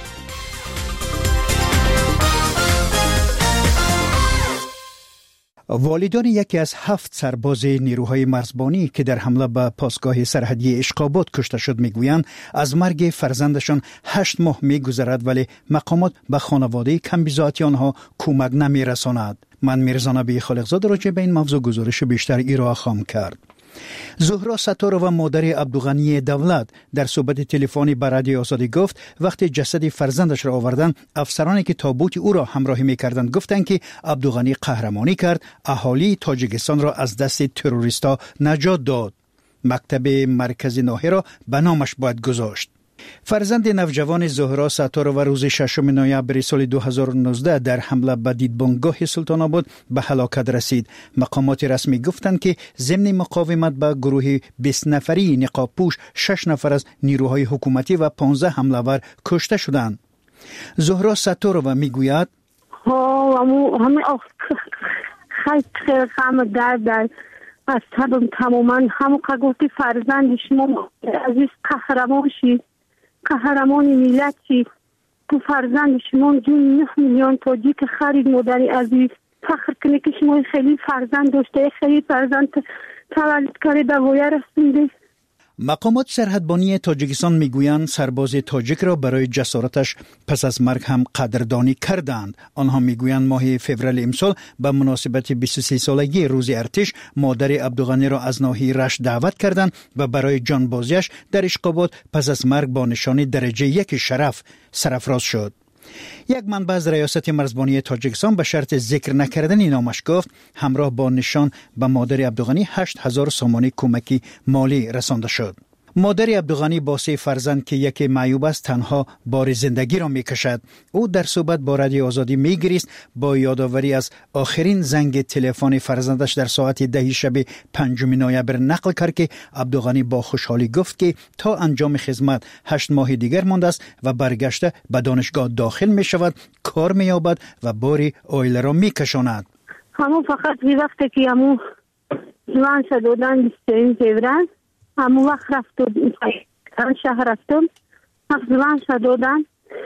والدان یکی از هفت سرباز نیروهای مرزبانی که در حمله به پاسگاه سرحدی اشقابات کشته شد میگویند از مرگ فرزندشان هشت ماه میگذرد ولی مقامات به خانواده کمبیزاتی آنها کمک نمیرساند. من میرزا نبی خالقزاد راجع به این موضوع گزارش بیشتر ارائه خواهم کرد. زهرا ستار و مادر عبدالغنی دولت در صحبت تلفنی با رادیو آزادی گفت وقتی جسد فرزندش را آوردند افسرانی که تابوت او را همراهی می‌کردند گفتند که عبدالغنی قهرمانی کرد، اهالی تاجیکستان را از دست تروریستا نجات داد. مکتب مرکزی ناحیه را به نامش باید گذاشت. فرزند نوجوان زهرا ستار و روز ششم نوامبر سال دو هزار و نوزده در حمله به دیدبانگاه سلطان آباد به هلاکت رسید. مقامات رسمی گفتند که ضمن مقاومت به گروه بیست نفری نقاب پوش شش نفر از نیروهای حکومتی و پانزده حمله‌ور کشته شدند. زهرا ستار و میگوید ها همه خیلی خیلی درد در از تماما همون که گفتی فرزند شما عزیز قهرمان شید، قهرمان ملتی، تو فرزند شما جون نه میلیون تاجیک خرید. مادری عزیز فخر کنه که شما خیلی فرزند داشته، خیلی فرزند تولد کرده و رسونده. مقامات سرحدبانی تاجیکستان میگویند سرباز تاجیک را برای جسارتش پس از مرگ هم قدردانی کردند. آنها میگویند ماه فوریه امسال به مناسبت بیست و سه سالگی روز ارتش مادر عبدالغنی را از ناحیه رشت دعوت کردند و برای جانبازیش در اشقابات پس از مرگ با نشان درجه یک شرف سرافراز شد. یک منبع از ریاست مرزبانی تاجیکستان به شرط ذکر نکردن نامش گفت همراه با نشان به مادر عبدالغنی هشت هزار سامانی کمکی مالی رسانده شد. مادر عبدالغنی با سه فرزند که یکی معیوب است تنها بار زندگی را میکشد. او در صحبت با رادیو آزادی میگریست با یادآوری از آخرین زنگ تلفن فرزندش در ساعت ده شب پنجم نوامبر نقل کرد که عبدالغنی با خوشحالی گفت که تا انجام خدمت هشت ماه دیگر مانده است و برگشته به دانشگاه داخل می شود، کار می یابد و باری آیله را می کشاند. همون فقط وی وقتی که همون جوان شدودن بیستین فوریه همون وقت رفتم شهر رفتم افضلان شدودن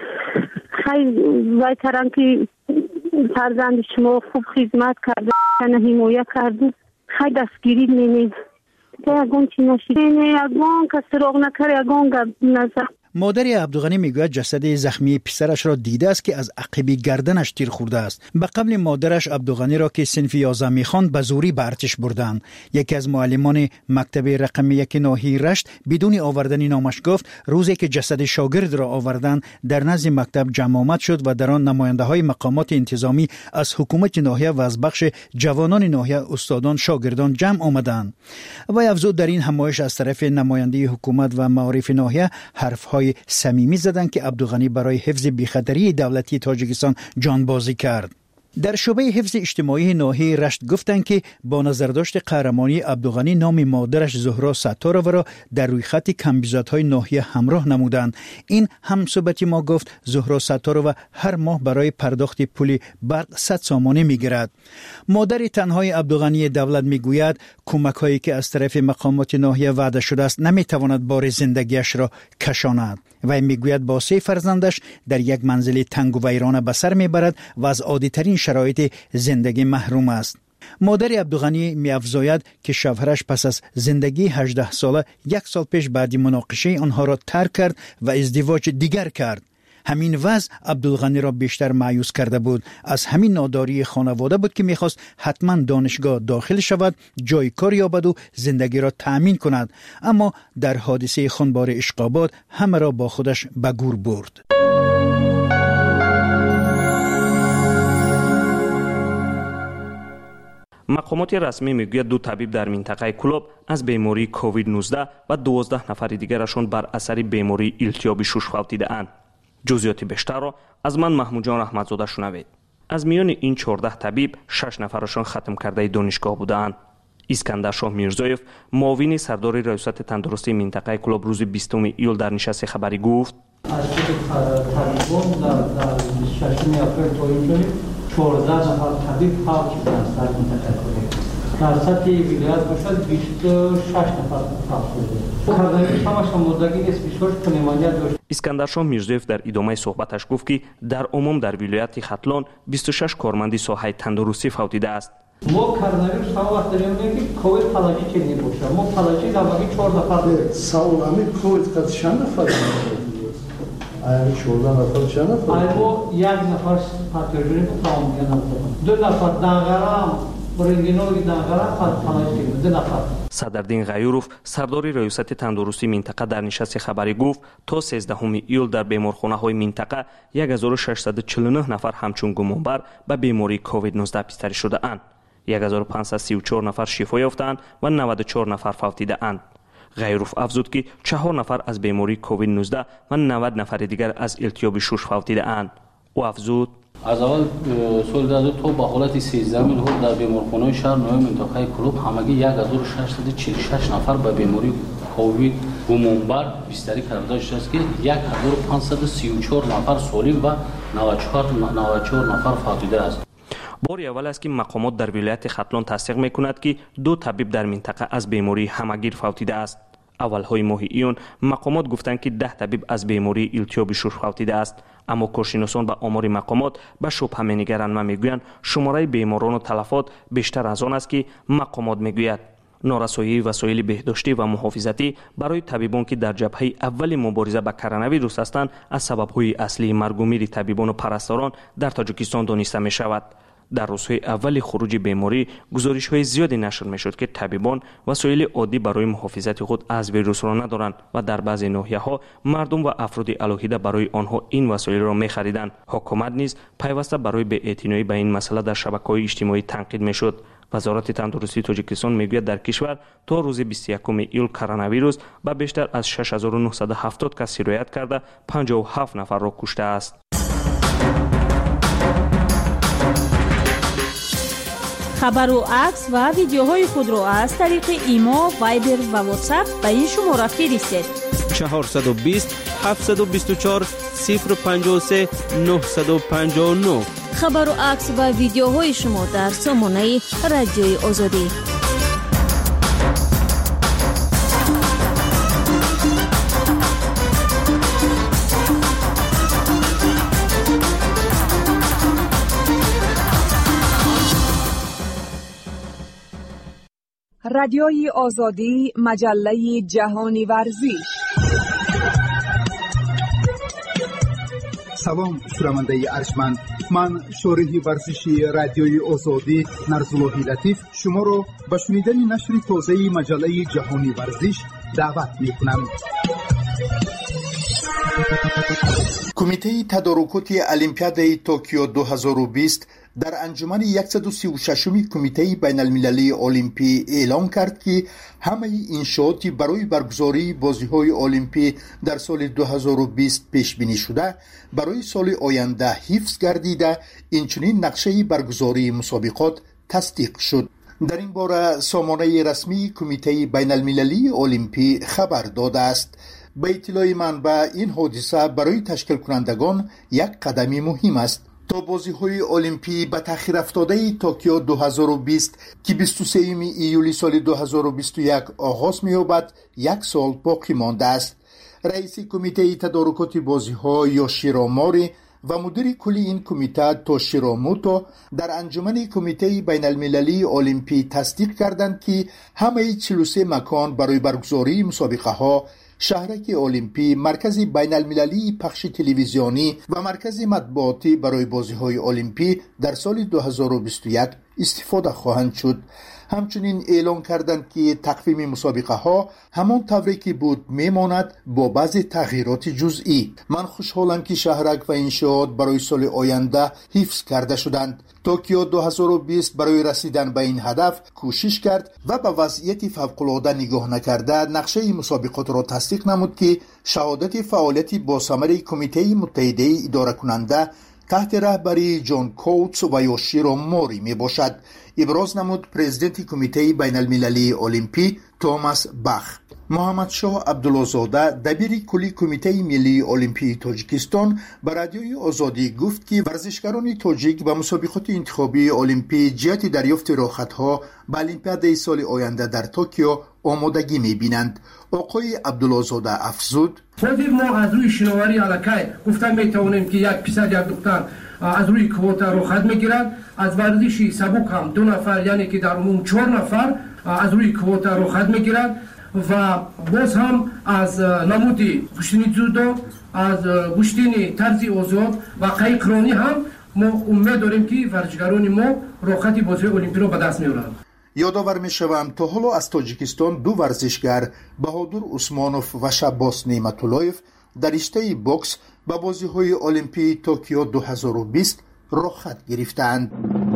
خیلی وایتران که فرزند شما خوب خدمت کرده کنه حمایت کرده خیلی دستگیری نمید یگون چی نشید یگون کسی روغ نکر یگون گب نزد. مادر عبدالغنی میگوید جسد زخمی پسرش را دیده است که از عقب گردنش تیر خورده است. به قبل مادرش عبدالغنی را که صنف یازده میخواند به زوری به ارتش بردند. یکی از معلمان مکتب رقم یک ناحیه رشت بدون آوردن نامش گفت روزی که جسد شاگرد را آوردند در نزد مکتب جمع آمد شد و در آن نماینده های مقامات انتظامی از حکومت ناحیه و از بخش جوانان ناحیه استادان شاگردان جمع آمدند. و افزود در این همایش از طرف نماینده حکومت و معارف ناحیه حرفهای صمیمی زدند که عبدالغنی برای حفظ بی‌خطری دولتی تاجیکستان جانبازی کرد. در شعبه حفظ اجتماعی ناحیه رشت گفتند که با نظرداشت قهرمانی عبدالغنی نام مادرش زهرا ستارова را در روی خط کمبیزادهای ناحیه همراه نمودند. این همصحبتی ما گفت زهرا ستارova هر ماه برای پرداخت پول برق صد سامانه میگیرد. مادر تنهای عبدالغنی دولت میگوید کمک‌هایی که از طرف مقامات ناحیه وعده شده است نمیتواند بار زندگیش را کشاند. و میگوید با سه فرزندش در یک منزل تنگ و ویرانه به سر میبرد و از عادی‌ترین شرایط زندگی محروم است. مادر عبدالغنی می‌افزاید که شوهرش پس از زندگی هجده ساله یک سال پیش بعد مناقشه آنها را ترک کرد و ازدواج دیگر کرد. همین وضع عبدالغنی را بیشتر مایوس کرده بود. از همین ناداری خانواده بود که میخواست حتما دانشگاه داخل شود، جای کار یابد و زندگی را تأمین کند. اما در حادثه خونبار اشقاباد همه را با خودش به گور برد. مقامات رسمی میگوید دو طبیب در منطقه کلوب از بیماری کووید نوزده و دوازده نفر دیگرشون بر اثر بیماری التیاب شش فوتیده اند. جزئیات بیشتر را از من محمود جان رحمتزاده شنوید. از میان این چهارده طبیب شش نفرشان ختم کرده دانشگاه بودند. اسکندر شاه میرزایف معاون سردار ریاست تندرستی منطقه کلوب روز بیستم ایول در نشست خبری گفت از طبیبان در ششم اپریل تا اینجا چهارده نفر طبیب فوت شدند در منطقه کلوب. در سطح ولایت باشد بیست و شش نفر فوت شده. کردنی همش مردگی نیست، بیشترش پنیمونیا داشت. اسکندر شاه میرزایف در ادامه صحبتش گفت که در عموم در ولایت ختلان بیست و شش کارمند ساحه تندرستی فوتیده است. ما کردنی شما وقت داریم که کووید فلاجی چه نمیشه. ما فلاجی نبودی چهار نفر. سال امی کووید کد چند نفر؟ آیا چهارده نفر چند نفر؟ آیا یک نفر پاتوژنی بود تمام دیگه نبود. دو نفر دانگرام صدردین غیوروف سردار ریاست تندرستی منطقه در نشست خبری گفت تا سیزدهم ایول در بیمارخانه های منطقه یک هزار و ششصد و چهل و نه نفر همچون گمانبر به بیماری کووید نوزده بستری شده اند. یک هزار و پانصد و سی و چهار نفر شفا یافتند و نود و چهار نفر فوتیده اند. غیوروف افزود که چهار نفر از بیماری کووید نوزده و نود نفر دیگر از التیاب شش فوتیده اند. او افزود از اول سال دو هزار تا با حالت سیزده میلیون در بیمارخانه شهر نوی منطقه کلوب همگی یک هزار و ششصد و چهل و شش نفر به بیماری کووید گمانبر بستری کرده است که یک هزار و پانصد و سی و چهار نفر سالم و نود و چهار نفر فوتیده است. بار اول است که مقامات در ولایت ختلان تصدیق میکند که دو طبیب در منطقه از بیماری همگیر فوتیده است. اول های ماه ایون مقامات گفتند که ده طبیب از بیماری التیاب شش فوتیده است، اما کارشناسان به آمار مقامات به شبهه می‌نگرند و میگویند شماره بیماران و تلفات بیشتر از آن است که مقامات میگوید. نارسایی وسایل بهداشتی و محافظتی برای طبیبان که در جبهه اول مبارزه با کرونا ویروس هستند از سبب‌های اصلی مرگ و میر طبیبان و پرستاران در تاجیکستان دانسته می‌شود. در روزهای اول خروج بیماری گزارش‌های زیادی نشر می‌شد که طبیبان وسایل عادی برای محافظت خود از ویروس را ندارند و در بعضی ناحیه‌ها مردم و افراد علاهیده برای آنها این وسایل را می‌خریدند. حکومت نیز پیوسته برای بی‌اعتنایی به این مسئله در شبکه‌های اجتماعی تنقید می‌شد. وزارت تندرستی تاجیکستان میگوید در کشور تا روز بیست و یکم ایول کرونا ویروس به بیشتر از شش هزار و نهصد و هفتاد کس سرایت کرده پنجاه و هفت نفر را کشته است. خبر و عکس و ویدیوهای خود را از طریق ایما، وایبر و واتساپ به این شماره فرستید. چهارصد و بیست هفتصد و بیست و چهار صفر پنجاه و سه نهصد و پنجاه و نه. خبر و عکس و ویدیوهای شما در سامانه رادیوی آزادی. رادیوی آزادی، مجله جهانی ورزش. سلام شنونده ارجمند، من شارح ورزشی رادیوی آزادی نرزاللهی لطیف شما را به شنیدن نشر تازه مجله جهانی ورزش دعوت می کنم. کمیته تدارکات المپیادای توکیو دو هزار و بیست در انجمن صد و سی و شش کمیته بین المللی المپی اعلام کرد که همه انشاءاتی برای برگزاری بازی‌های المپی در سال دو هزار و بیست پیش بینی شده برای سال آینده حفظ گردیده، اینچنین نقشه برگزاری مسابقات تصدیق شد. در این باره سامانه رسمی کمیته بین المللی المپی خبر داده است. به اطلاع منبع این حادثه برای تشکیل کنندگان یک قدمی مهم است تا بازی‌های المپی به تأخیر افتاده توکیو دو هزار و بیست که بیست و سوم ایولی سال دو هزار و بیست و یک آغاز می‌یابد یک سال باقی مانده است. رئیس کمیته تدارکات بازی‌ها یوشیرو موری و مدیر کلی این کمیته توشیرو موتو در انجمن کمیته بین المللی المپی تصدیق کردند که همه چهل و سه مکان برای برگزاری مسابقه ها، شهرک المپی، مرکز بین المللی پخش تلویزیونی و مرکز مطبوعاتی برای بازی‌های المپی در سال دو هزار و بیست و یک استفاده خواهند شد. همچنین اعلام کردند که تقویم مسابقه ها همان طوری که بود میماند با بعضی تغییرات جزئی. من خوشحالم که شهرک و انشاءات برای سال آینده حفظ کرده شدند. توکیو دو هزار و بیست برای رسیدن به این هدف کوشش کرد و به وضعیت فوق‌العاده نگاه نکرده نقشه مسابقات را تصدیق نمود که شهادت فعالیت با ثمر کمیته متحده اداره کننده تحت رهبری جان کوتس و یوشیرو موری می باشد. ابراز نمود پرزیدنت کمیته بین المللی المپی توماس باخ. محمد شاه عبدالله‌زاده دبیر کلی کمیته ملی المپی تاجیکستان به رادیوی آزادی گفت که ورزشکاران تاجیک به مسابقات انتخابی المپی جهت دریافت راحت‌ها به المپیاد سال آینده در توکیو آمادگی می‌بینند. آقای عبدالله‌زاده افزود: خودی ما از روی شناوری علاقه گفتن میتوانیم که یک پسر یک دختر از روی کوتا راحت میگیرند، از ورزشی سبک هم دو نفر یعنی که در عموم چهار نفر از روی کوتا راحت میگیرند و باز هم از نمودی گشتنی جودو، از گشتنی طرز آزاد و قایقرانی هم ما امید داریم که ورزشکاران ما راحتی بازی المپی را به دست میارند. یادآور میشوم تا حالا از تاجیکستان دو ورزشگر بهادر عثمانوف و شباس نعمت‌اللهیف در رشته بوکس به بازی‌های المپی توکیو دو هزار و بیست رخصت گرفتند.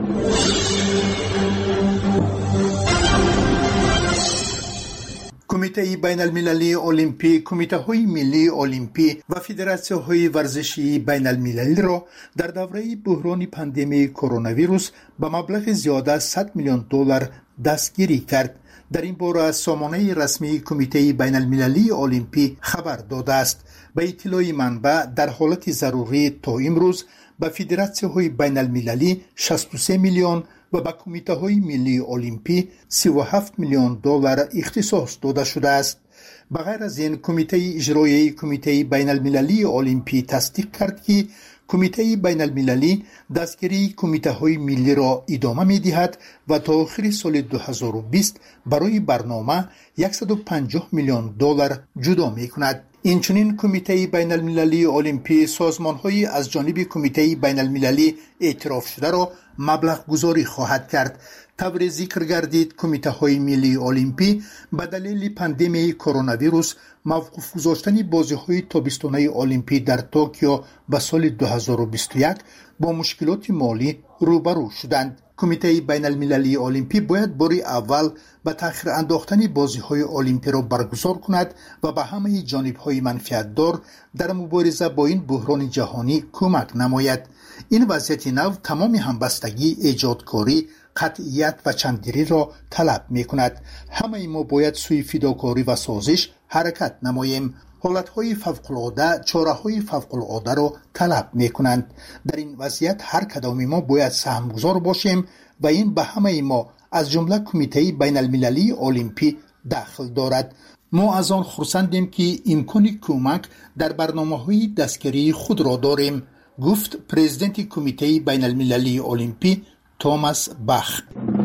کمیته بین المللی المپی، کمیته های ملی المپی و فدراسیون های ورزشی بین المللی را در دوره بحران پاندمی کرونا ویروس به مبلغ زیاده از صد میلیون دلار دستگیری کرد. در این باره سامانه رسمی کمیته بین المللی المپی خبر داده است. به اطلاع منبع در حالت ضروری تا امروز به فدراسیون های بین المللی شصت و سه میلیون و به کمیته های ملی المپی سی و هفت میلیون دلار اختصاص داده شده است. بغیر از این کمیته اجرایی کمیته بین المللی المپی تصدیق کرد که کمیته بین المللی دستگیری کمیته های ملی را ادامه می دهد و تا آخر سال دو هزار و بیست برای برنامه صد و پنجاه میلیون دلار جدا می کند. اینچنین کمیته بین المللی المپی سازمان‌های از جانب کمیته بین المللی اعتراف شده را مبلغ گذاری خواهد کرد. طور ذکر گردید کمیته های ملی المپی به دلیل پاندمی کرونا ویروس موقوف گذاشتن بازی‌های تابستانه المپی در توکیو به سال دو هزار و بیست و یک با مشکلات مالی روبرو شدند. کمیته بین المللی المپی باید باری اول به تأخیر انداختن بازی‌های المپی را برگزار کند و به همه جانب‌های منفعت‌دار در مبارزه با این بحران جهانی کمک نماید. این وضعیت نو تمام همبستگی، ایجادکاری، قطعیت و چنددری را طلب می‌کند. همه ما باید سوی فداکاری و سازش حرکت نماییم. حالت‌های فوق‌العاده چاره‌های فوق‌العاده را طلب می‌کنند. در این وضعیت هر کدام ما باید سهمگزار باشیم و این به همه ما از جمله کمیته بین المللی المپی دخل دارد. ما از آن خرسندیم که امکان کمک در برنامه‌های دستگیری خود را داریم، گفت پرزیدنت کمیته بین المللی المپی توماس باخ.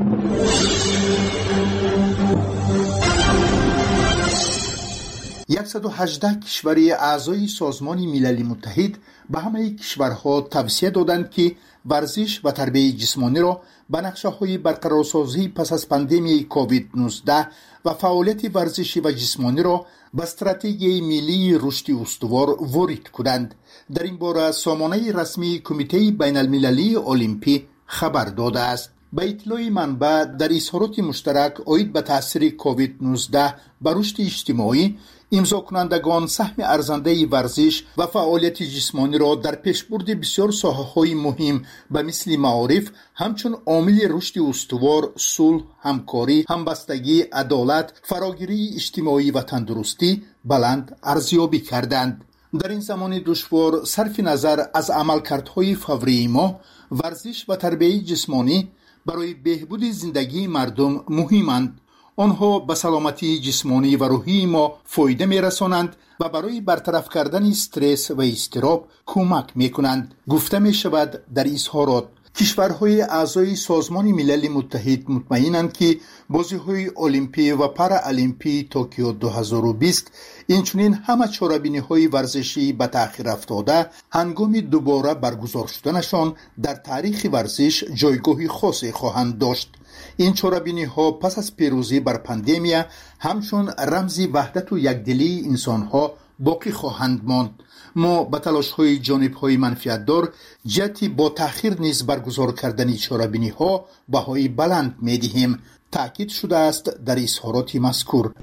صد و هجده کشوری اعضای سازمان ملل متحد به همه کشورها توصیه دادند که ورزش و تربیت جسمانی را به نقشه‌های برقرارسازی پس از پاندمی کووید نوزده و فعالیت ورزشی و جسمانی را به استراتژی ملی رشد استوار وارد کنند. در این باره سامانه رسمی کمیته بین المللی المپی خبر داده است. به اطلاع منبع در اظهارات مشترک عاید به تاثیر کووید نوزده بر رشد اجتماعی، امضا کنندگان سهم ارزنده ورزش و فعالیت جسمانی را در پیشبرد بسیار ساحه‌های مهم به مثل معارف همچون عامل رشد استوار، صلح، همکاری، همبستگی، عدالت، فراگیری اجتماعی و تندرستی بلند ارزیابی کردند. در این زمان دشوار صرف نظر از عملکردهای فوری ما، ورزش و تربیت جسمانی برای بهبود زندگی مردم مهمند. آنها به سلامتی جسمانی و روحی ما فایده می رسانند و برای برطرف کردن استرس و اضطراب کمک می کنند. گفته می شود در اظهارات کشورهای اعضای سازمان ملل متحد مطمئنند که بازی‌های المپی و پارالمپی توکیو دو هزار و بیست اینچنین همه چاره‌بینی‌های ورزشی به تأخیر افتاده هنگام دوباره برگزار شدنشان در تاریخ ورزش جایگاه خاصی خواهند داشت. این چاره‌بینی‌ها پس از پیروزی بر پاندemia همچون رمز وحدت و یکدلی انسان‌ها باقی خواهند ماند. ما به تلاش‌های جانب‌های منفعت‌دار جهت با تأخیر نیز برگزار کردن چاره‌بینی‌ها بهای بلند می‌دهیم. تأکید شده است در اظهارات مذکور.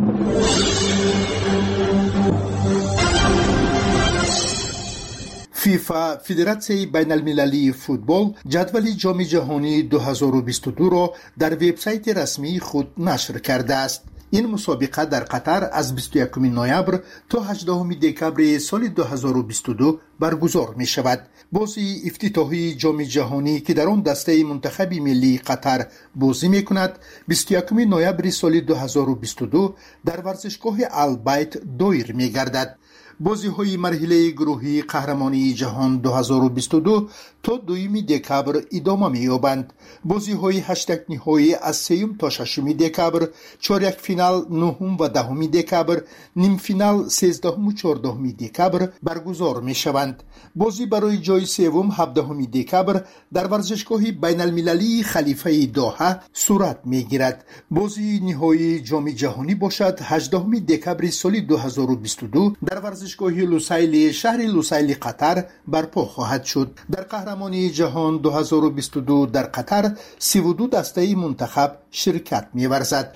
فیفا فدراسیون بین المللی فوتبال جدول جام جهانی دو هزار و بیست و دو را در وبسایت رسمی خود نشر کرده است. این مسابقه در قطر از بیست و یکم نوامبر تا هجدهم دکبر سال دو هزار و بیست و دو برگزار می شود. بازی افتتاحی جام جهانی که در آن دسته منتخب ملی قطر بازی می کند بیست و یکم نوامبر سال دو هزار و بیست و دو در ورزشگاه البیت دایر می گردد. بازی های مرحله گروهی قهرمانی جهان دو هزار و بیست و دو تا دوم دکبر ادامه می یابند. بازی های هشت نهایی از سوم تا ششم دکبر، چهارک فینال نهم و دهم دکبر، نیم فینال سیزدهم و چهاردهم دکبر برگزار می شوند. بازی برای جای سوم هفدهم دکبر در ورزشگاه بین المللی خلیفه دوحه صورت می گیرد. بازی نهایی جام جهانی باشد هجدهم دکبر سال دو هزار و بیست و دو در ورزشگاه لوسایل شهر لوسایل قطر برپا خواهد شد. در قهرمانی جهان دو هزار و بیست و دو در قطر سی و دو دسته منتخب شرکت می‌ورزد.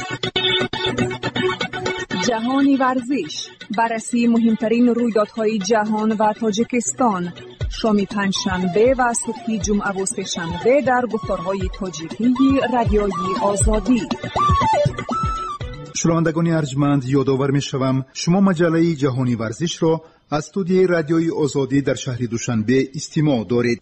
جهانی ورزش، بررسی مهمترین رویدادهای جهان و تاجیکستان، شام پنجشنبه و صبح جمعه و سه‌شنبه در گفتارهای تاجیکی رادیوی آزادی. شنوندگان ارجمند، یادآور می‌شوم شما مجله جهانی ورزش را از استودیوی رادیوی آزادی در شهر دوشنبه استماع دارید.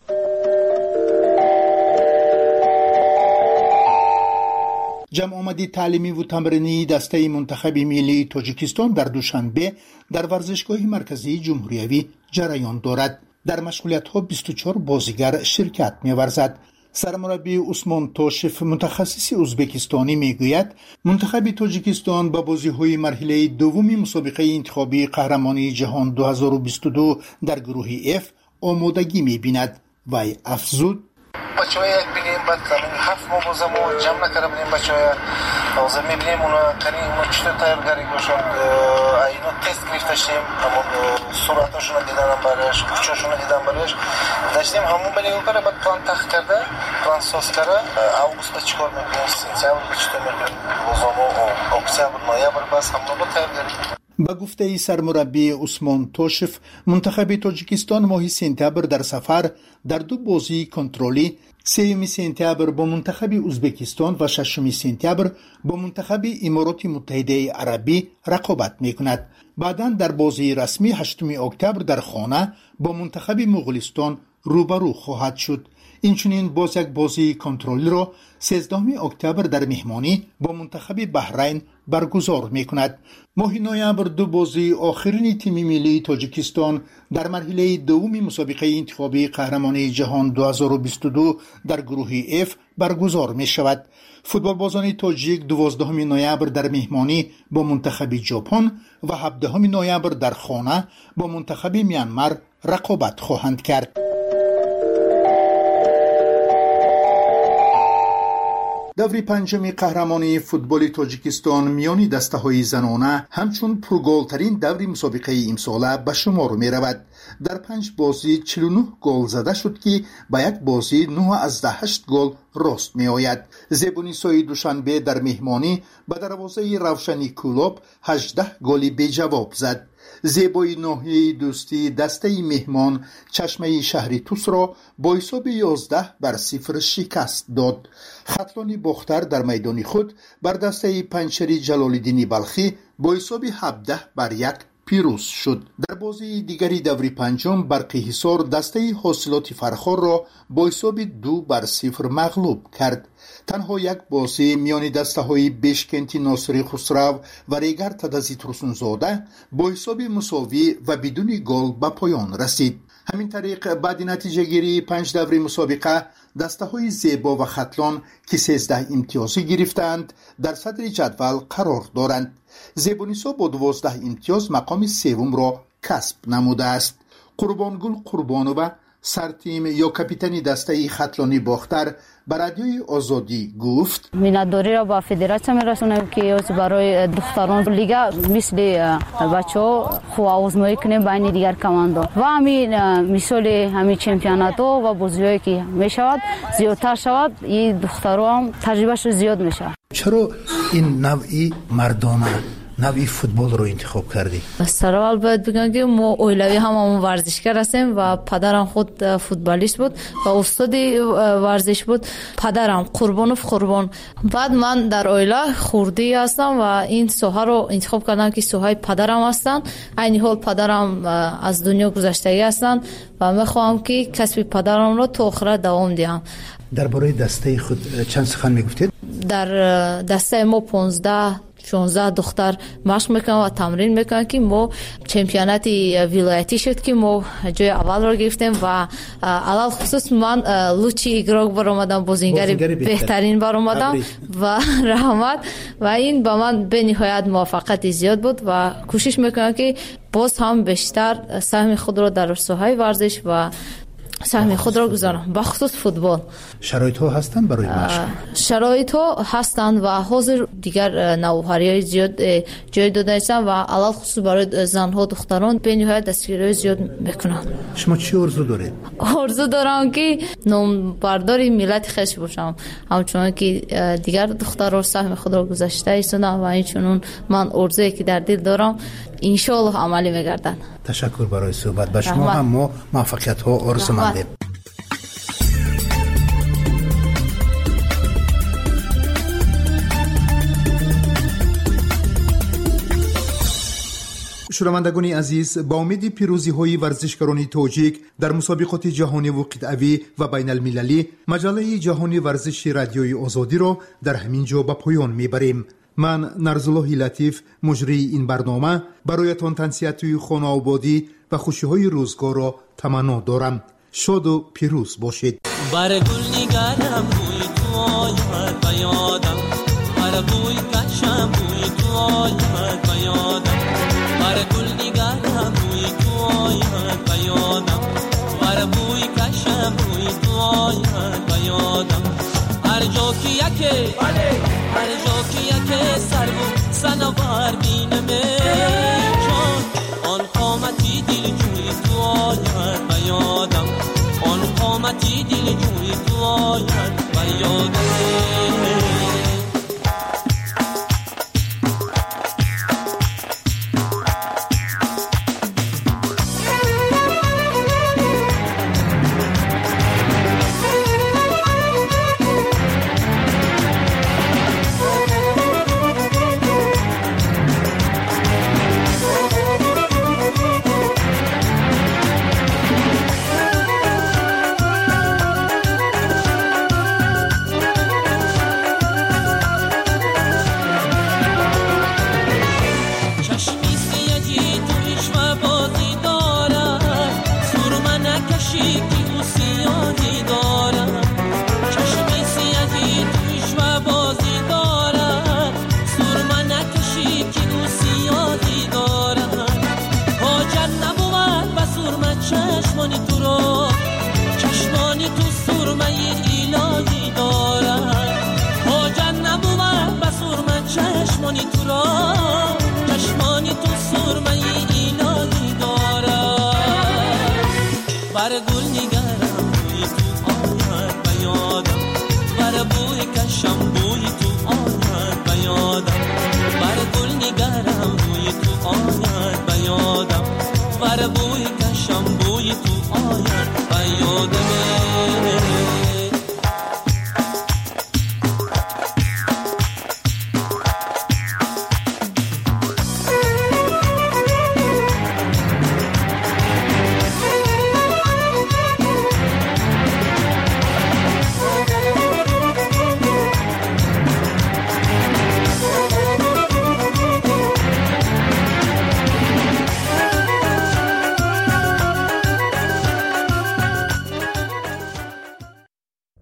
جمع آمدی تعلیمی و تمرینی دسته منتخب ملی تاجیکستان در دوشنبه در ورزشگاه مرکزی جمهوریوی جریان دارد. در مشغولیت‌ها بیست و چهار بازیگر شرکت می‌ورزد. سرمربی عثمان توشف متخصص ازبکستانی میگوید منتخب تاجیکستان با بازی‌های مرحله دوم مسابقه انتخابی قهرمانی جهان دو هزار و بیست و دو در گروه F آمادگی می‌بیند. وی افزود: بچه‌ها یک بینیم بعد زمین هفت ما بازم جمع نکرده بودیم بچه‌ها لازم می‌بینیم اونا کنی اونا چطور تیارگاری باشند اینا تست گرفته شیم همون صورتاشون رو دیدن برایش کوچاشون رو دیدن برایش داشتیم همون بلی اون کاره بعد پلان تخت کرده پلان ساز کرده اوگوست چیکار می‌کنیم سپتامبر چطور می‌کنیم بازم اکتبر نوامبر بس همون رو تیارگاری. با گفته سرمربی عثمان توشف منتخب تاجیکستان ماه سپتامبر در سفر در دو بازی کنترلی سوم سپتامبر با منتخب ازبکستان و ششم سپتامبر با منتخب امارات متحده عربی رقابت می‌کند. بعداً در بازی رسمی هشتم اکتبر در خانه با منتخب مغولستان روبرو خواهد شد. اینچنین باز یک بازی کنترلی را سیزدهم اکتبر در مهمانی با منتخب بحرین برگزار می‌کند. ماه نوامبر دو بازی آخرین تیم ملی تاجیکستان در مرحله دوم مسابقه انتخابی قهرمانی جهان دو هزار و بیست و دو در گروه F برگزار می‌شود. فوتبالبازان تاجیک دوازدهم نوامبر در مهمانی با منتخب ژاپن و هفدهم نوامبر در خانه با منتخب میانمار رقابت خواهند کرد. دوری پنجم قهرمانی فوتبال تاجیکستان میان دسته‌های زنانه همچون پرگل‌ترین دوری مسابقه امساله به شمار می رود. در پنج بازی چهل و نه گل زده شد که به یک بازی نه از ده هشت گل راست می آید. زیبونیسای دوشنبه در مهمانی به دروازه روشنی کلوب هجده گلی بی جواب زد. زیبای ناحیه دوستی دسته مهمان چشمه شهری توس را با حساب یازده بر صفر شکست داد. خطلانی باختر در میدان خود بر دسته پنچری جلال‌الدین بلخی با حساب هفده بر یک پیروز شد. در بازی دیگری دوری پنجم برقی حصار دسته حاصلات فرخار را با حساب دو بر صفر مغلوب کرد. تنها یک بازی میان دسته های بشکنتی ناصری خسرو و ریگر تدزی ترسونزاده با حساب مساوی و بدون گل به پایان رسید. همین طریق بعد نتیجه گیری پنج دوره مسابقه دسته های زیبا و خطلان که سیزده امتیازی گرفتند در صدر جدول قرار دارند. زیبونیسا با دوازده امتیاز مقام سوم را کسب نموده است. قربانگل قربانووا سرتیم یا کاپیتانی دسته خطلانی باختر به رادیوی آزادی گفت مینداری را با فدراسیون میرسونیم که برای دختران لیگا مثل بچه‌ها خوب آزمایی کنیم بین دیگر کماندان و همین مثال همین چمپیونات و بازی‌هایی که میشود زیادتر شود این دختران تجربهش زیاد میشه. چرا این نوعی مردانه نوعی فوتبال رو انتخاب کردی؟ سرال باید بگم که ما اولوی هممون ورزشکار هستیم و پدرم خود فوتبالیست بود و استاد ورزش بود. پدرم قربانوف قربان. بعد من در اویلا خوردی هستم و این سوها رو انتخاب کردم که سوهای پدرم هستن. عین حال پدرم از دنیا گذشته هستن و میخوام که کسب پدرم رو تا آخر دوام دهم. درباره دسته خود چند سخن میگفتید؟ در دسته ما پانزده شانزده دختر مشق میکنن و تمرین میکنن که ما چمپیونات ولایتی شد که ما جای اول رو گرفتیم و علال خصوص من لوچی اگراگ برآمدم، بازیگر بهترین برآمدم و رحمت و این با من به نهایت موفقیت زیاد بود و کوشش میکنم که باز هم بیشتر سهم خود رو در ساحه ورزش و سهم خود را گذارم به خصوص فوتبال. شرایط ها هستن برای مشق؟ شرایط ها هستن و حاضر دیگر نوآوری زیاد جای داده هستن و علال خصوص برای زنها دختران به نهایت دستگیری زیاد میکنن. شما چی آرزو دارید؟ آرزو دارم که نامبردار ملت خیش باشم، همچنان که دیگر دخترها سهم خود را گذاشته هستند و اینچنین من آرزویی که در دل دارم ان شاء الله عملی میگردن. تشکر برای صحبت با شما. هم ما موفقیت ها آرزو مندیم. شنوندگان عزیز، با امید پیروزی های ورزشکاران تاجیک در مسابقات جهانی و قطعوی و بین المللی، مجله جهانی ورزش رادیوی آزادی را در همین جا به پایان میبریم. من نرزالله لطیف مجری این برنامه برایتان تنسیت خانه آبادی و خوشی های روزگار را تمنا دارم. شاد و پیروز باشید. بر گل نگارم بوی تو آید بیادم، بر بوی کشم بوی تو آید بیادم، بر گل نگارم بوی تو آید بیادم، بر بوی کشم بوی تو آید بیادم. هر جا که یکی هر جا که یکی سر و سنوار بینمه چون آن قامتی دل جوی تو آید بیادم، آن قامتی دل جوی تو آید بیادم. کشم بوی تو آید به یادم بر گل نگرم روی تو آید به یادم بر بوی کشم بوی تو آید به یادم